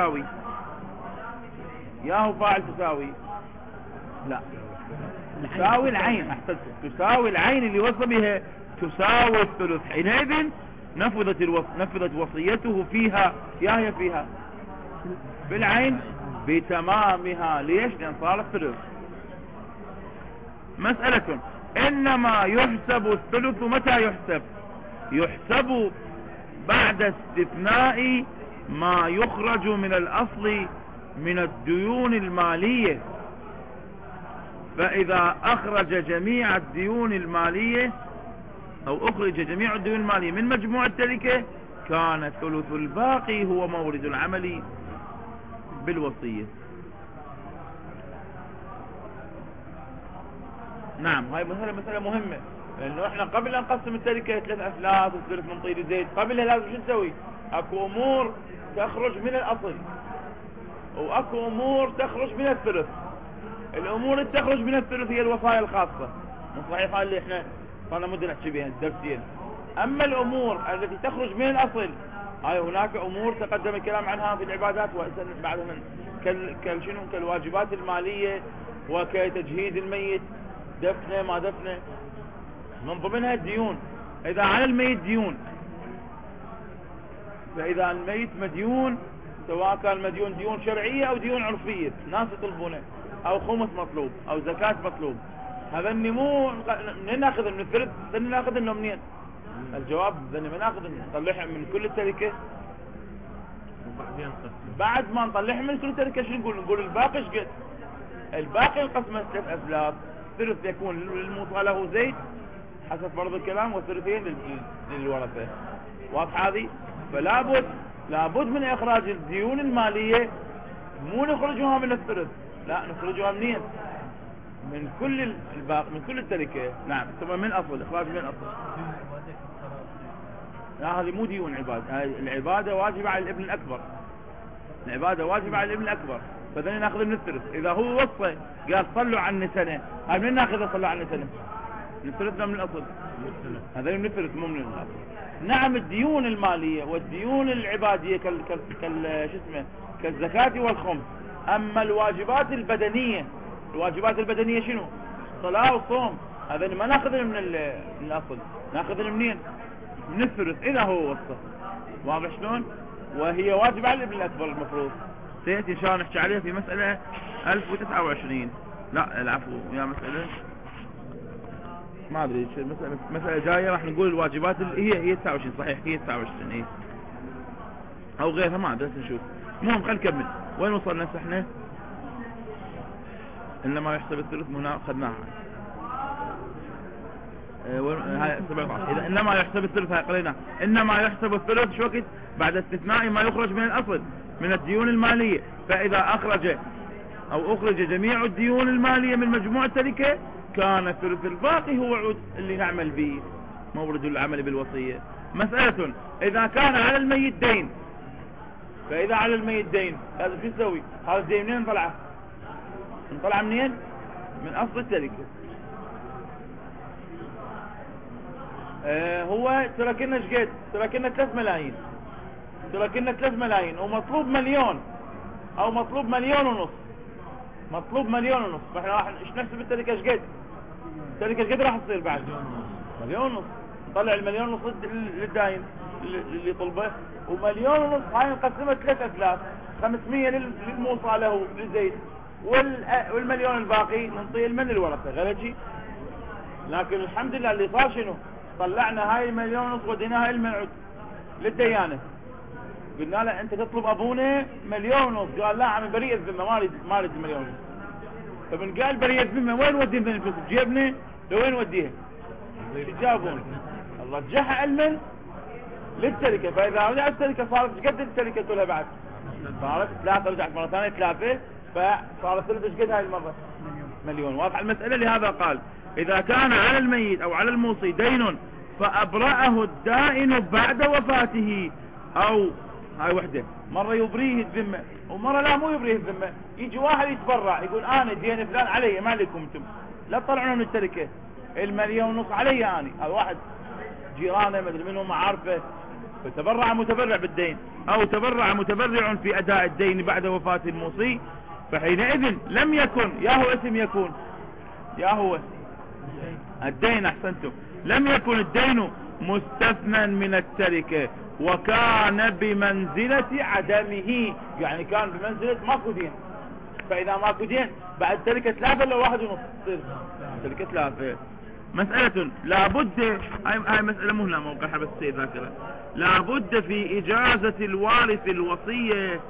يا هو فاعل تساوي، لا تساوي العين، احسنت، تساوي العين اللي وصى بها تساوي الثلث. حينئذ نفذت وصيته فيها، يا هي فيها بالعين بتمامها. ليش؟ لأن صار الثلث. مسألة، إنما يحسب الثلث متى يحسب بعد استثناء ما يخرج من الأصل من الديون المالية. فإذا أخرج جميع الديون المالية أو أخرج جميع الديون المالية من مجموع التركة، كان الثلث الباقي هو مورد العمل بالوصية. نعم، هاي مسألة مهمة، لأنه احنا قبل أن نقسم التركة 3 أفلاس والثلث من طير زيت، قبلها لازم شو نسوي؟ أكو أمور تخرج من الأصل وأكو أمور تخرج من الثلث. الأمور اللي تخرج من الثلث هي الوصايا الخاصة، مو صحيح هاي اللي احنا صارنا مدة نحكي بها الدرسين. أما الأمور التي تخرج من الأصل، هاي هناك أمور تقدم الكلام عنها في العبادات بعدها كالواجبات المالية وكتجهيز الميت، دفنه ما دفنه، من ضمنها الديون. إذا على الميت ديون، فإذا الميت مديون، سواء كان مديون ديون شرعية أو ديون عرفية ناس يطلبونه، أو خمس مطلوب أو زكاة مطلوب، هذا النمو منين ناخذ؟ من الثلث؟ ذن ناخذ انه منين؟ الجواب ذن ما ناخذ، نطلعها من كل التركة. بعد ما نطلعها من كل التركة شو نقول الباقي ايش قد؟ الباقي القسمة 3 أفلاس، ثلث يكون للموصى له زيت حسب فرض الكلام، والثلثين للورثة. واضح هذه؟ فلا بد من اخراج الديون المالية، مو نخرجوها من الثلث، لا نخرجوها منين؟ من كل الباقي، من كل التركة. نعم، ثم من اصل، اخراج من اصل. لا هذه مو ديون عبادة، العبادة واجبة على الابن الاكبر، العبادة واجبة على الابن الاكبر، فذلك ناخذ من الثلث. اذا هو وصى قال صلوا عني سنة، هاي من ناخذها صلوا عني سنة؟ من الثلث من الاصل، هذا من الثلث مو من الاصل. نعم، الديون المالية والديون العبادية كالزكاة والخمس. اما الواجبات البدنية، الواجبات البدنية شنو؟ صلاة وصوم، هذا ما ناخذ من الاصل، ناخذ منين؟ من الثلث اذا هو وصى. واضح شلون؟ وهي واجبة على الابن الاكبر المفروض، سيأتي ان شاء الله نحكي عليها في مسألة 1029. لا العفو، يا مسألة ما ادري مسألة جاية راح نقول الواجبات هي 29 صحيح، هي 29 ايه او غيرها ما ادري، نشوف. المهم خلينا نكمل. وين وصلنا احنا؟ انما يحسب الثلث هنا اخذناها. هاي 17. إذا إنما يحسب الثلث، هاي قرينا إنما يحسب الثلث شو وقت؟ بعد استثناء ما يخرج من الأصل من الديون المالية. فإذا أخرج جميع الديون المالية من مجموع التركة كان الثلث الباقي هو عود اللي نعمل به مورد العمل بالوصية. مسألة إذا كان على الميت دين، فإذا على الميت دين هذا شو يسوي؟ هذا الدين منين طلعه؟ طلع منين؟ من أصل التركة. هو تركنا ايش قد؟ تركنا 3 ملايين، تركنا 3 ملايين ومطلوب مليون او مطلوب مليون ونص، مطلوب مليون ونص. فاحنا راح ايش نحسب التركة ايش قد؟ التركة ايش قد راح تصير بعد؟ مليون ونص. نطلع المليون ونص للداين اللي طلبه، ومليون ونص هاي نقسمها 3 أثلاث، 500 للموصى له لزيد، والمليون الباقي ننطيه المن الورثة غلجي. لكن الحمد لله اللي صار شنو؟ طلعنا هاي المليون ونص وديناها المنعود للديانة. قلنا له انت تطلب ابونا مليون ونص، قال لا عم بريء الذمة ما اريد المليون ونص. فمن قال بريء الذمة وين ودي من الفلوس؟ جيبني لوين وديها؟ جابون رجعها المن للتركة. فاذا رجعت التركة صارت قد التركة كلها بعد؟ صارت 3، رجعت مرة ثانية 3، فصارت ثلث قد هاي المرة؟ مليون. واضح المسألة. لهذا قال إذا كان على الميت أو على الموصي دين فأبرأه الدائن بعد وفاته، أو هاي وحدة، مرة يبريه الذمة ومرة لا مو يبريه الذمة، يجي واحد يتبرع يقول أنا دين فلان علي ما عليكم انتم، لا تطلعون من التركة، المليون ونص علي أنا. هذا واحد جيرانه مدري منه معارفه، فتبرع متبرع بالدين أو تبرع متبرع في أداء الدين بعد وفاة الموصي، فحينئذ لم يكن، يا هو اسم يكون، يا هو الدين، احسنتم، لم يكن الدين مستثنى من التركة وكان بمنزلة عدمه، يعني كان بمنزلة ماكو دين. فاذا ماكو دين بعد تركة 3 ولا 1.5 تصير تركة 3. مسألة لابد، هاي مسألة مهمة موقعها بس سيد ذاكرة، لابد في إجازة الوارث الوصية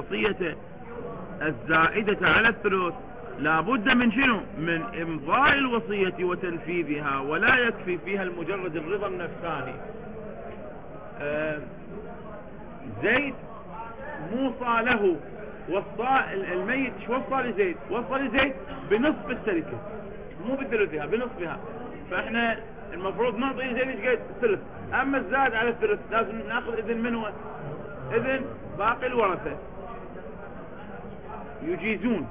الزائدة على الثلث لابد من شنو؟ من امضاء الوصية وتنفيذها، ولا يكفي فيها المجرد الرضا النفساني. زيد موصى له، وصى الميت، شو وصى لزيد؟ وصى لزيد بنصف التركة، مو بثلثها، بنصفها. فاحنا المفروض نعطي زيد ايش قد؟ الثلث. اما الزاد على الثلث لازم ناخذ اذن منه، اذن باقي الورثة يجيزون.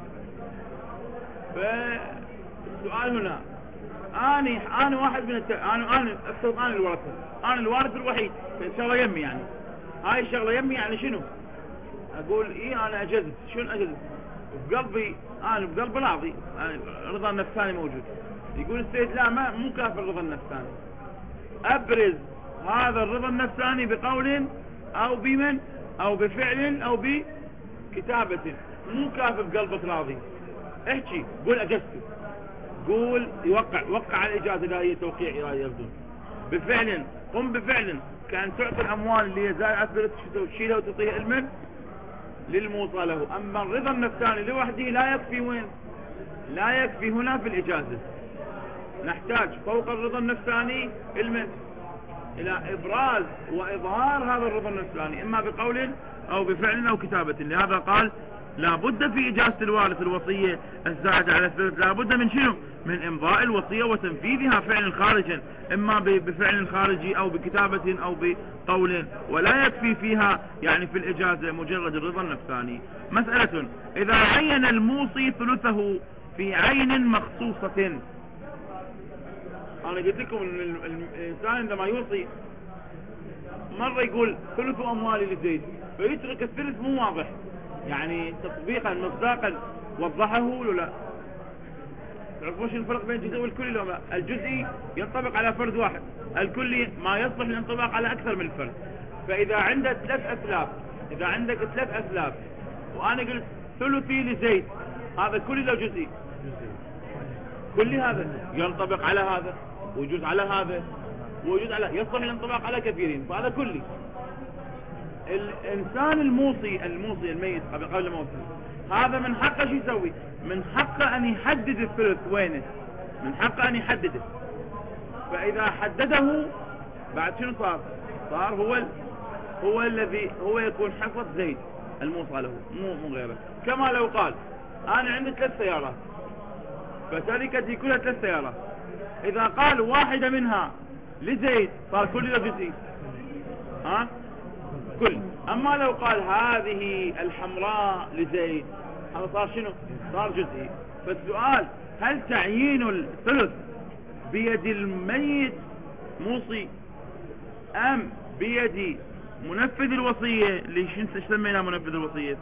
فالسؤال هنا، أنا واحد من أنا أفترض أنا الورثة، أنا الوارث الوحيد، الشغلة يمي يعني، هاي الشغلة يمي يعني شنو؟ أقول إيه أنا أجزت، شنو أجزت؟ بقلبي أنا بقلبي راضي، رضا النفساني موجود. يقول السيد لا، مو كافر الرضا النفساني، أبرز هذا الرضا النفساني بقول أو بمن أو بفعل أو بكتابة، مو كافر بقلبك راضي. احكي، قول اجزته، قول وقع على الاجازه، لا هي توقيع ارادي يبدو. بفعل، قم بفعل، كان تعطي الاموال اللي هي زائد عثرت تشيلها وتعطيها المن للموصى له. اما الرضا النفساني لوحده لا يكفي. وين؟ لا يكفي هنا في الاجازه، نحتاج فوق الرضا النفساني المن الى ابراز واظهار هذا الرضا النفساني، اما بقول او بفعل او كتابه. لهذا قال لابد في إجازة الوارث الوصية الزائدة على الثلث لابد من شنو؟ من إمضاء الوصية وتنفيذها فعلا خارجا، إما بفعل خارجي أو بكتابة أو بقول، ولا يكفي فيها يعني في الإجازة مجرد الرضا النفساني. مسألة إذا عين الموصي ثلثه في عين مخصوصة. أنا قلت لكم الإنسان عندما يوصي مرة يقول ثلث أموالي لزيد، فيترك الثلث مو واضح، يعني تطبيقا مصداقا وضحه ولا لا؟ تعرفون شو الفرق بين الجزئي والكلي ولا لا؟ الجزئي ينطبق على فرد واحد، الكلي ما يصلح للانطباق على اكثر من فرد. فاذا عندك 3 أثلاف، اذا عندك 3 أثلاف وانا قلت ثلثي لزيد، هذا كلي لو جزئي؟ كلي. هذا ينطبق على هذا ويجوز على هذا ويجوز على، يصلح للانطباق على كثيرين، فهذا كلي. الانسان الموصي الميت قبل موته، هذا من حقه شو يسوي؟ من حقه ان يحدد الثلث وينه، من حقه ان يحدده. فإذا حدده بعد شنو صار هو الذي هو يكون حصة زيد الموصى له، مو غيره. كما لو قال أنا عندي 3 سيارات، فتركتي كلها 3 سيارات، إذا قال واحدة منها لزيد صار كل جزئي، كل. أما لو قال هذه الحمراء لزيد، هذا صار شنو؟ صار جزئي. فالسؤال هل تعيين الثلث بيد الميت موصي أم بيد منفذ الوصية؟ اللي شو سمينا منفذ الوصية؟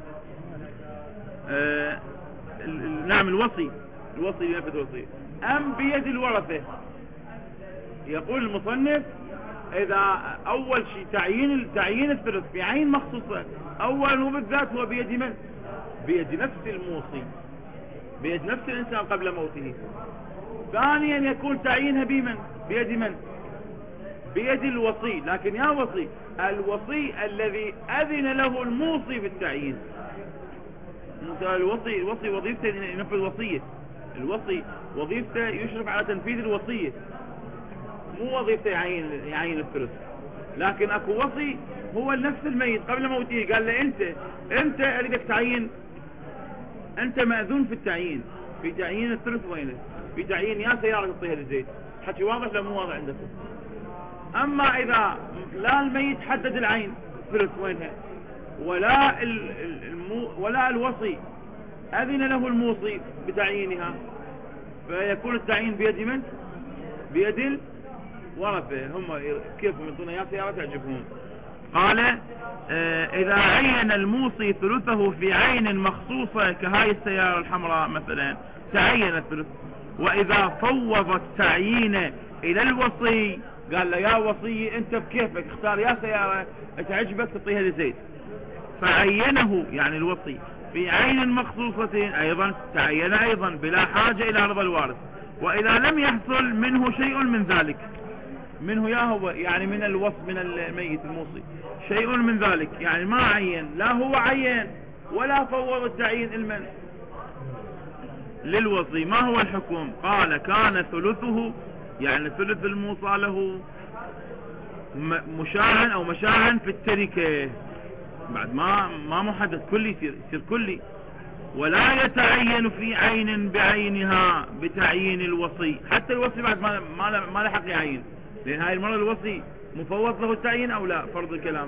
نعم الوصي ينفذ الوصية، أم بيد الورثة؟ يقول المصنف إذا أول شيء تعيين الثلث بعين مخصوصة، أول وبالذات هو بيد من؟ بيد نفس الموصي، بيد نفس الإنسان قبل موته. ثانيا يكون تعيينها بيد من؟ بيد الوصي. لكن يا وصي، الوصي الذي أذن له الموصي بالتعيين. الوصي وظيفته ينفذ الوصية، الوصي وظيفته يشرف على تنفيذ الوصية، مو وظيفته يعين الثلث. لكن اكو وصي هو نفس الميت قبل موته قال له انت اريدك تعين، انت مأذون في التعيين، في تعيين الثلث. وينه؟ في تعيين يا سيارة تعطيها لزيد. حكي واضح لا مو واضح عندكم؟ اما اذا لا الميت حدد العين الثلث وينها، ولا الوصي اذن له الموصي بتعيينها، فيكون التعيين بيد من؟ بيد الورثة. هم كيفهم يعطونا يا سيارة تعجبهم. قال اذا عين الموصي ثلثه في عين مخصوصة كهاي السيارة الحمراء مثلا تعين الثلث، واذا فوض التعيين الى الوصي قال له يا وصي انت بكيفك اختار يا سيارة تعجبك تعطيها لزيد، فعينه يعني الوصي في عين مخصوصة ايضا تعين ايضا بلا حاجة الى رضا الوارث. واذا لم يحصل منه شيء من ذلك، منه يا هو يعني من من الميت الموصي شيء من ذلك، يعني ما عين، لا هو عين ولا فوض التعيين المن للوصي، ما هو الحكم؟ قال كان ثلثه يعني ثلث الموصى له مشاعا او مشاعا في التركة، بعد ما محدد كلي يصير كلي، ولا يتعين في عين بعينها بتعيين الوصي. حتى الوصي بعد ما لحق يعين، لان هاي المرة الوصي مفوض له التعيين او لا؟ فرض الكلام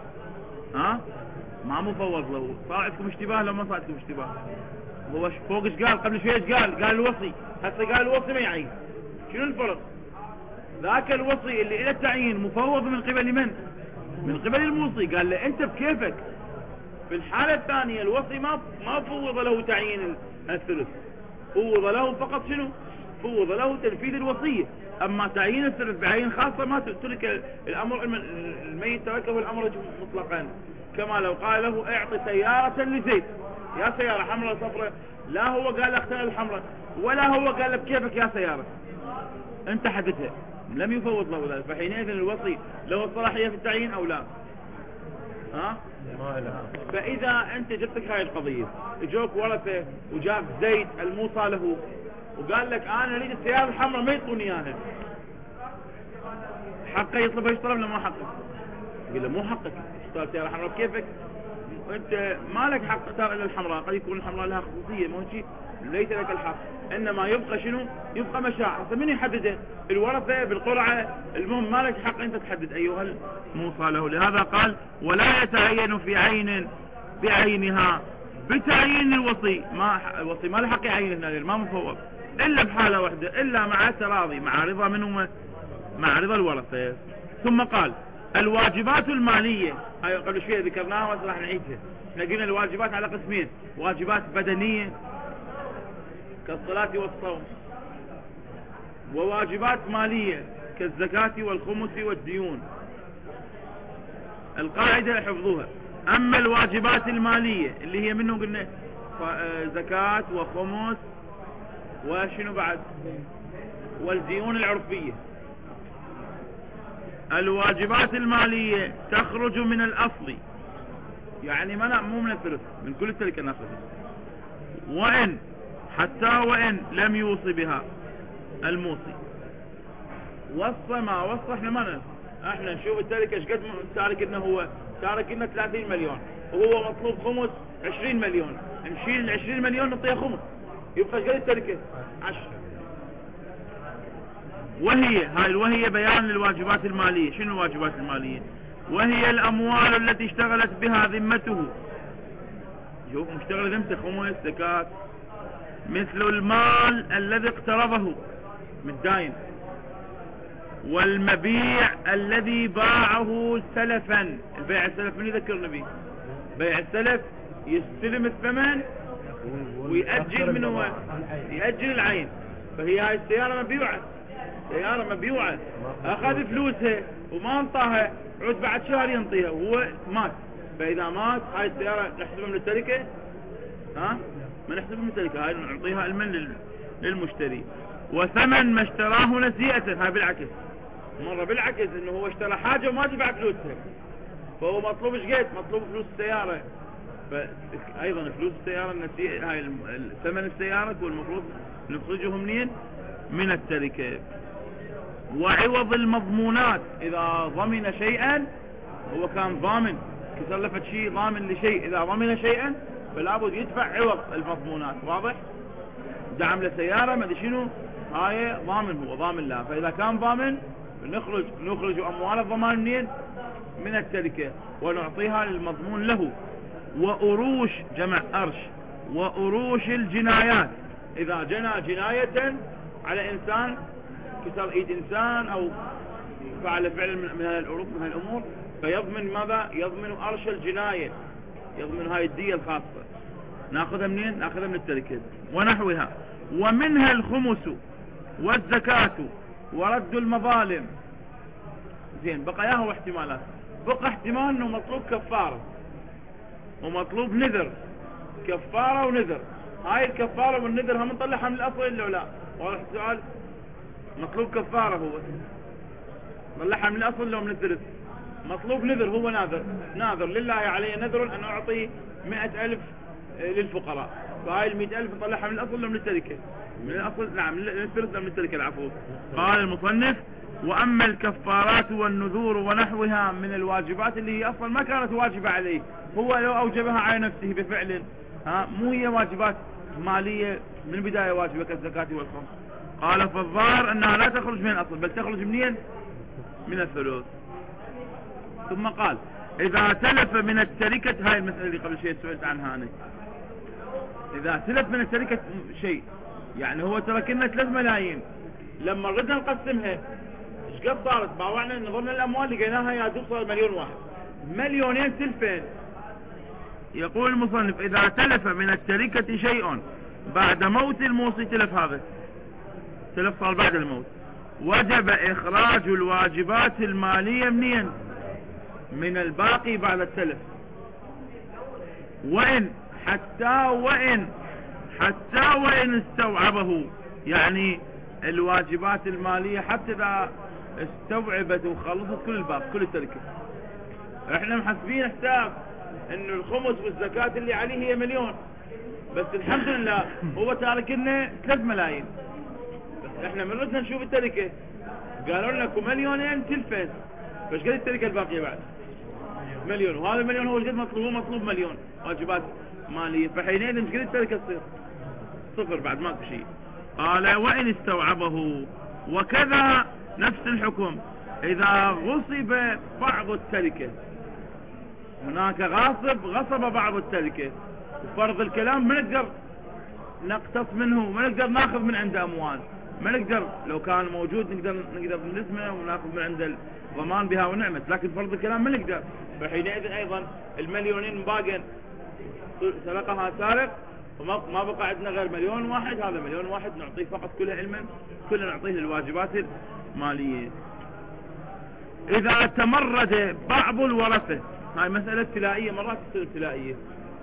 ما مفوض له. صار عندكم اشتباه لو ما صار عندكم اشتباه؟ هو فوق ايش قال؟ قبل شوي ايش قال الوصي، هسه قال الوصي ما يعين. شنو الفرق؟ ذاك الوصي اللي له التعيين مفوض من قبل من؟ من قبل الموصي، قال له انت بكيفك. في الحالة الثانية الوصي ما فوض له تعيين الثلث، فوض له فقط شنو؟ فوض له تنفيذ الوصية. اما تعيين الثلث بعين خاصة ما ترك الامر، الميت تركه الامر مطلقا. كما لو قال له اعطي سيارة لزيد، يا سيارة حمراء صفراء، لا هو قال اختار الحمراء ولا هو قال بكيفك يا سيارة، انت حددها، لم يفوض له ذلك. فحينئذ الوصي له الصلاحية في التعيين او لا؟ فاذا انت جبتك هاي القضية، اجوك ورثة وجاب زيد الموصى له وقال لك انا اريد السيارة الحمراء ما يعطوني اياها، حقه يطلبها يشترى ولا ما حقه؟ يقول له مو حقك تختار السيارة الحمراء بكيفك، انت ما لك حق تختار الا الحمراء، قد يكون الحمراء لها خصوصية، مو شيء ليس لك الحق، انما يبقى شنو؟ يبقى مشاع. من يحدده؟ الورثة بالقرعة. المهم ما لك حق انت تحدد ايها الموصى له. لهذا قال ولا يتعين في عين بعينها بتعيين الوصي، الوصي ما له حق يعين هنا، ما مفوض الا بحالة واحدة، الا مع التراضي، مع رضا منهم، مع رضا الورثة. ثم قال الواجبات المالية، هاي قبل شوية ذكرناها بس راح نعيدها. احنا قلنا الواجبات على قسمين، واجبات بدنية كالصلاة والصوم، وواجبات مالية كالزكاة والخمس والديون. القاعدة حفظوها. اما الواجبات المالية اللي هي منه قلنا زكاة وخمس وشنو بعد؟ والديون العرفية. الواجبات المالية تخرج من الأصل، يعني مو من الثلث، من كل التركة ناخذ، وإن حتى وإن لم يوصي بها الموصي. وصى ما وصى احنا ما احنا نشوف التركة ايش قد تارك انه هو تارك انه 30 مليون وهو مطلوب خمس 20 مليون، نشيل ال 20 مليون نعطيه خمس، يبقى ايش قد التركة 10. وهي بيان للواجبات المالية. شنو الواجبات المالية؟ وهي الأموال التي اشتغلت بها ذمته. شوف مشتغل ذمته خمس زكاة، مثل المال الذي اقترضه متداين، والمبيع الذي باعه سلفا. البيع السلف من يذكرنا به؟ بيع السلف يستلم الثمن ويأجل من هو يأجل العين. فهي هاي السيارة مبيوعة، سيارة مبيوعة، أخذ فلوسها وما انطاها، عود بعد شهر ينطيها وهو مات. فإذا مات هاي السيارة نحسبها من التركة؟ ما نحسبها من التركة، هاي نعطيها المن للمشتري. وثمن ما اشتراه نسيئة، هاي بالعكس، مرة بالعكس انه هو اشترى حاجة وما دفع فلوسها، فهو مطلوب ايش قد؟ مطلوب فلوس السيارة. فأيضا فلوس السيارة النسيئة، هاي ثمن السيارة هو المفروض نخرجه منين؟ من التركة. وعوض المضمونات، إذا ضمن شيئا، هو كان ضامن كسلفت شيء ضامن لشيء، إذا ضمن شيئا فلا بد يدفع عوض المضمونات. واضح؟ دعم لسيارة ما شنو، هاي ضامن، هو ضامن لها. فإذا كان ضامن نخرج أموال الضمان منين؟ من التركة ونعطيها للمضمون له. وأروش جمع أرش، وأروش الجنايات، إذا جنى جناية على إنسان، كسر إيد إنسان أو فعل فعل من الأمور، فيضمن ماذا؟ يضمن أرش الجناية، يضمن هاي الدية الخاصة. ناخذها منين؟ ناخذها من التركة ونحوها. ومنها الخمس والزكاة ورد المظالم. زين، بقى ياهو احتمالات. بقى احتمال انه مطلوب كفارة ومطلوب نذر، كفارة ونذر. هاي الكفارة والنذر هم نطلعها من الأصل إلا لا؟ واضح السؤال؟ مطلوب كفارة هو نطلعها من الأصل لو من الثلث. مطلوب نذر، هو ناذر لله علي نذر أن أعطي 100,000 للفقراء، فهاي 100,000 نطلعها من الأصل لو من التركة؟ من الأصل نعم، من الثلث لو من التركة. العفو. قال المصنف: وأما الكفارات والنذور ونحوها من الواجبات اللي هي أصلا ما كانت واجبة عليه، هو لو أوجبها على نفسه بفعل، مو هي واجبات مالية من بداية واجبة كالزكاة والخمس. قال: فالظاهر أنها لا تخرج من الأصل، بل تخرج منين؟ من الثلث. ثم قال: إذا تلف من التركة، هاي المسألة اللي قبل شيء سئلت عنها أنا، إذا تلف من التركة شيء، يعني هو ترك لنا 3 ملايين، لما ردنا نقسمها ايش قد صارت؟ باوعنا نظرنا الأموال لقيناها يا دوب صار 1,000,000. 2,000,000 تلفين. يقول المصنف: إذا تلف من التركة شيء بعد موت الموصي، تلف هذا تلف صار بعد الموت، وجب إخراج الواجبات المالية منين؟ من الباقي بعد التلف. حتى وإن استوعبه، يعني الواجبات المالية حتى إذا استوعبت وخلصت كل الباقي كل التركة. احنا محسبين حساب انه الخمس والزكاة اللي عليه هي 1,000,000، بس الحمد لله هو تارك لنا 3 ملايين. بس احنا من ردنا نشوف التركة قالوا لنا 2,000,000 تلفين، فايش قد التركة الباقية بعد؟ 1,000,000، وهذا 1,000,000 هو قد مطلوب 1,000,000 واجبات مالية، فحينئذ ايش قد التركة تصير؟ 0 بعد ماكو شيء. قال: وإن استوعبه. وكذا نفس الحكم إذا غصب بعض التركة، هناك غصب بعض التركة، وفرض الكلام ما نقدر نقتص منه، ما نقدر ناخذ من عنده أموال، ما نقدر، لو كان موجود نقدر نسمه وناخذ من عنده الضمان بها ونعمة، لكن فرض الكلام ما نقدر. فحينئذ أيضا 1,000,000 باقين سرقها سارق، وما بقى عندنا غير 1,000,000 هذا 1,000,000 نعطيه فقط كله علما، كله نعطيه للواجبات المالية. إذا تمرد بعض الورثة، هاي مسألة ابتلائية، مرات تصير ابتلائية.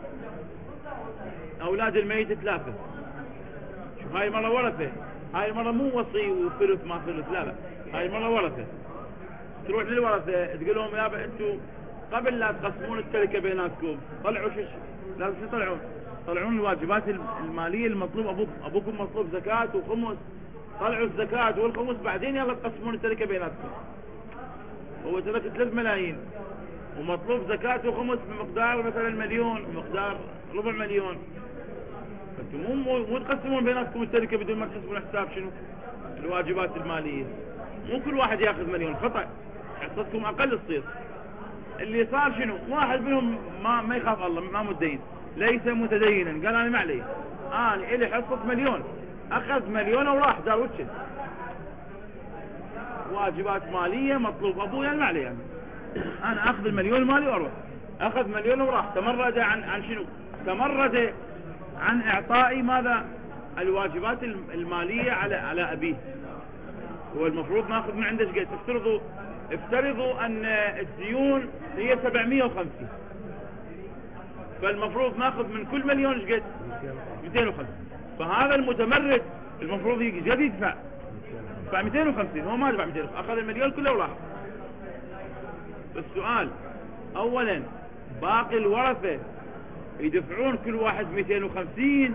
أولاد الميت 3، شوف هاي مرة ورثة، هاي مرة مو وصي وثلث ما ثلث، لا هاي مرة ورثة. تروح للورثة تقول لهم: يابا انتم قبل لا تقسمون التركة بيناتكم طلعوا لازم طلعون الواجبات المالية المطلوب. أبوكم مطلوب زكاة وخمس طلعوا الزكاة والخمس بعدين يلا تقسمون التركة بيناتكم. هو ترك 3 ملايين ومطلوب زكاة وخمس بمقدار مثلا مليون، بمقدار ربع مليون، فانتم مو تقسمون بيناتكم التركة بدون ما تحسبون حساب شنو الواجبات المالية. مو كل واحد ياخذ مليون، خطأ، حصتكم اقل تصير. اللي صار شنو، واحد منهم ما يخاف الله، ما متدين، ليس متدينا، قال انا ما علي، انا الي حصة مليون، اخذ مليون وراح دار وجه، واجبات مالية مطلوب ابويا ما علي، يعني انا اخذ المليون مالي واروح، اخذ مليون وراح، تمرد عن شنو، تمرد عن اعطائي ماذا الواجبات المالية على ابيه. هو المفروض ناخذ من عنده قد، افترضوا ان الديون هي 750، فالمفروض ناخذ من كل مليون قد 250، فهذا المتمرد المفروض يجي يدفع 250، هو ما دفع 200، اخذ المليون كله وراح. السؤال اولا باقي الورثة يدفعون كل واحد 250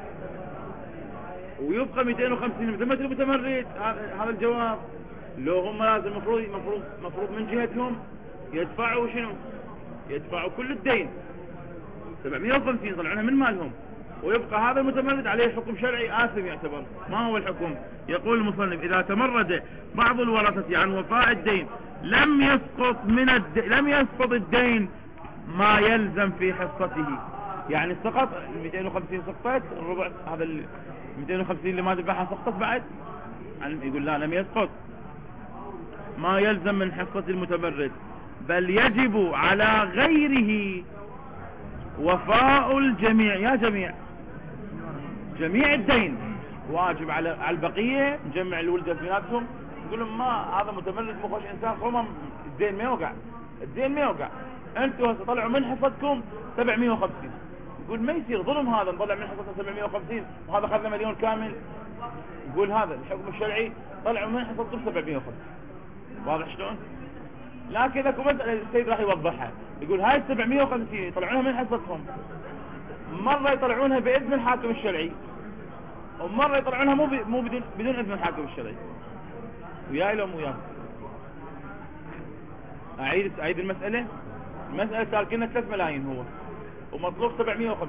ويبقى 250 مثل المتمرد؟ هذا الجواب. لو هم لازم مفروض من جهتهم يدفعوا شنو، يدفعوا كل الدين 750 يطلعونها من مالهم، ويبقى هذا المتمرد عليه حكم شرعي آثم يعتبر. ما هو الحكم؟ يقول المصنف إذا تمرد بعض الورثة عن وفاء الدين لم يسقط الدين ما يلزم في حصته. يعني سقط 250 سقطت، الربع هذا 250 اللي ما دفعها سقطت بعد، يقول لا لم يسقط ما يلزم من حصة المتمرد، بل يجب على غيره وفاء الجميع. يا جميع الدين واجب على البقية، نجمع الولدة بيناتهم، نقول لهم ما هذا متمرد مو خوش انسان، خمم الدين ما يوقع، انتوا هسه طلعوا من حصتكم 750، يقول ما يصير ظلم هذا، نطلع من حصتنا 750 وهذا اخذنا مليون كامل. يقول هذا الحكم الشرعي، طلعوا من حصتكم 750. واضح شلون؟ لكن اكو مسألة السيد راح يوضحها، يقول هاي 750 يطلعونها من حصتهم، مرة يطلعونها بإذن الحاكم الشرعي، ومرة يطلعونها مو بدون إذن الحاكم الشرعي. وياي لو مو وياي؟ أعيد المسألة تاركنا 3 ملايين هو ومطلوب 750،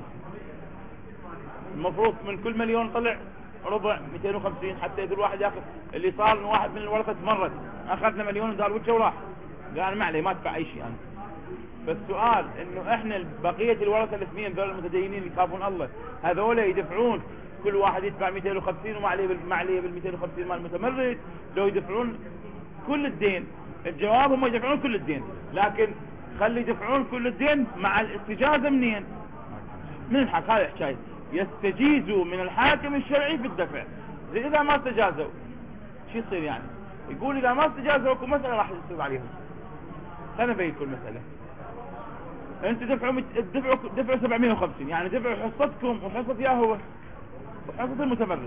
المفروض من كل مليون طلع ربع 250 حتى يقدر واحد ياخذ. اللي صار ان واحد من الورثة تمرد اخذنا مليون ودار وجهه وراح، قال ما عليه ما ادفع اي شيء انا. فالسؤال انه احنا بقية الورثة الاثنين ذول المتدينين اللي يخافون الله، هذول يدفعون كل واحد يدفع 250 وما عليه بال 250 مال المتمرد، لو يدفعون كل الدين؟ الجواب هم يدفعون كل الدين، لكن خلي يدفعون كل الدين مع الاستجازة منين؟ من الحق. هذا الحكاية يستجيزوا من الحاكم الشرعي في الدفع. اذا ما استجازوا شو يصير؟ يعني يقول اذا ما استجازوا اكو مسألة راح يصير عليهم. خلينا نبين المسألة. انتوا دفعوا 750، يعني دفعوا حصتكم وحصة يا هو وحصة المتمرد.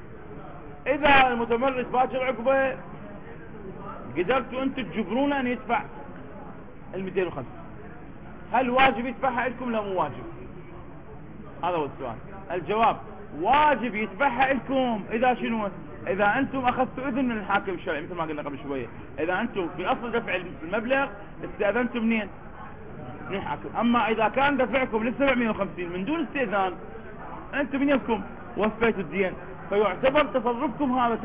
اذا المتمرد باكر عقبه قدرتوا انتوا تجبرونه ان يدفع 250، هل واجب يدفعها لكم لا مو واجب؟ هذا هو السؤال. الجواب واجب يدفعها لكم اذا شنو؟ اذا انتم اخذتوا اذن من الحاكم الشرعي، مثل ما قلنا قبل شوية، اذا انتم في اصل دفع المبلغ استاذنتم منين؟ من الحاكم. اما اذا كان دفعكم لل 750 من دون استئذان، انتم من يدكم وفيتوا الدين، فيعتبر تصرفكم هذا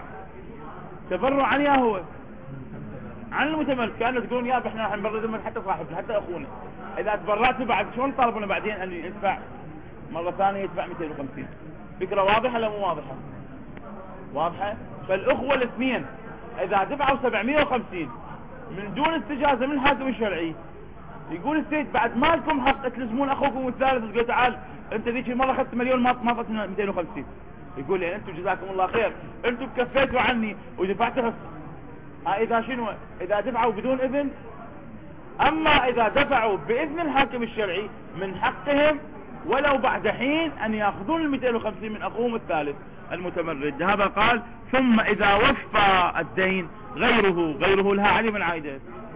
تبرع عن يا هو عن المتمرد، كأنه تقولون يا احنا راح نبرد من حتى صاحبنا حتى اخونا، اذا تبرعتوا بعد شلون طالبنا بعدين ان يدفع مرة ثانية يدفع 250؟ فكرة واضحة ولا مو واضحة؟ فالاخوة الاثنين اذا دفعوا 750 من دون استجازة من الحاكم الشرعي، يقول السيد بعد ما لكم حق تلزمون اخوكم الثالث، تقول تعال انت ذيك المرة اخذت مليون ما اخذت 250، يقول لي انتم جزاكم الله خير انتم كفيتوا عني ودفعتوا حصة. اذا شنو؟ اذا دفعوا بدون اذن. اما اذا دفعوا باذن الحاكم الشرعي من حقهم ولو بعد حين ان ياخذون 250 من اخوهم الثالث المتمرد. هذا قال ثم اذا وفى الدين غيره لها علي من عايدة،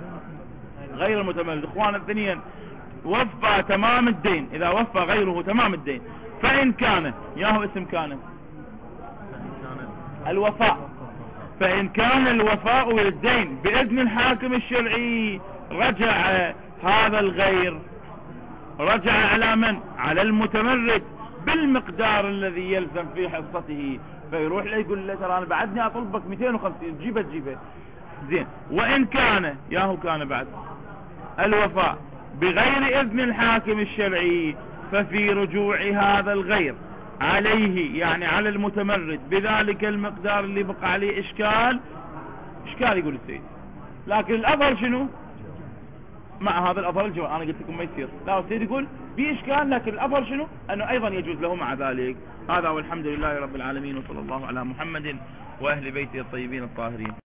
غير المتمرد اخوان الثانيين وفى تمام الدين، اذا وفى غيره تمام الدين، فان كان ياهو اسم كان الوفاء. فإن كان الوفاء للدين بإذن الحاكم الشرعي رجع هذا الغير، رجع على من؟ على المتمرد بالمقدار الذي يلزم في حصته. فيروح له يقول له ترى انا بعدني اطلبك 250 تجيبه. زين. وان كان ياهو كان بعد الوفاء بغير اذن الحاكم الشرعي، ففي رجوع هذا الغير عليه يعني على المتمرد بذلك المقدار اللي بقى عليه اشكال يقول السيد. لكن الافضل شنو؟ مع هذا الافضل الجواب انا قلت لكم ما يصير، لا السيد يقول في اشكال، لكن الافضل شنو؟ انه ايضا يجوز له مع ذلك. هذا والحمد لله رب العالمين، وصلى الله على محمد واهل بيته الطيبين الطاهرين.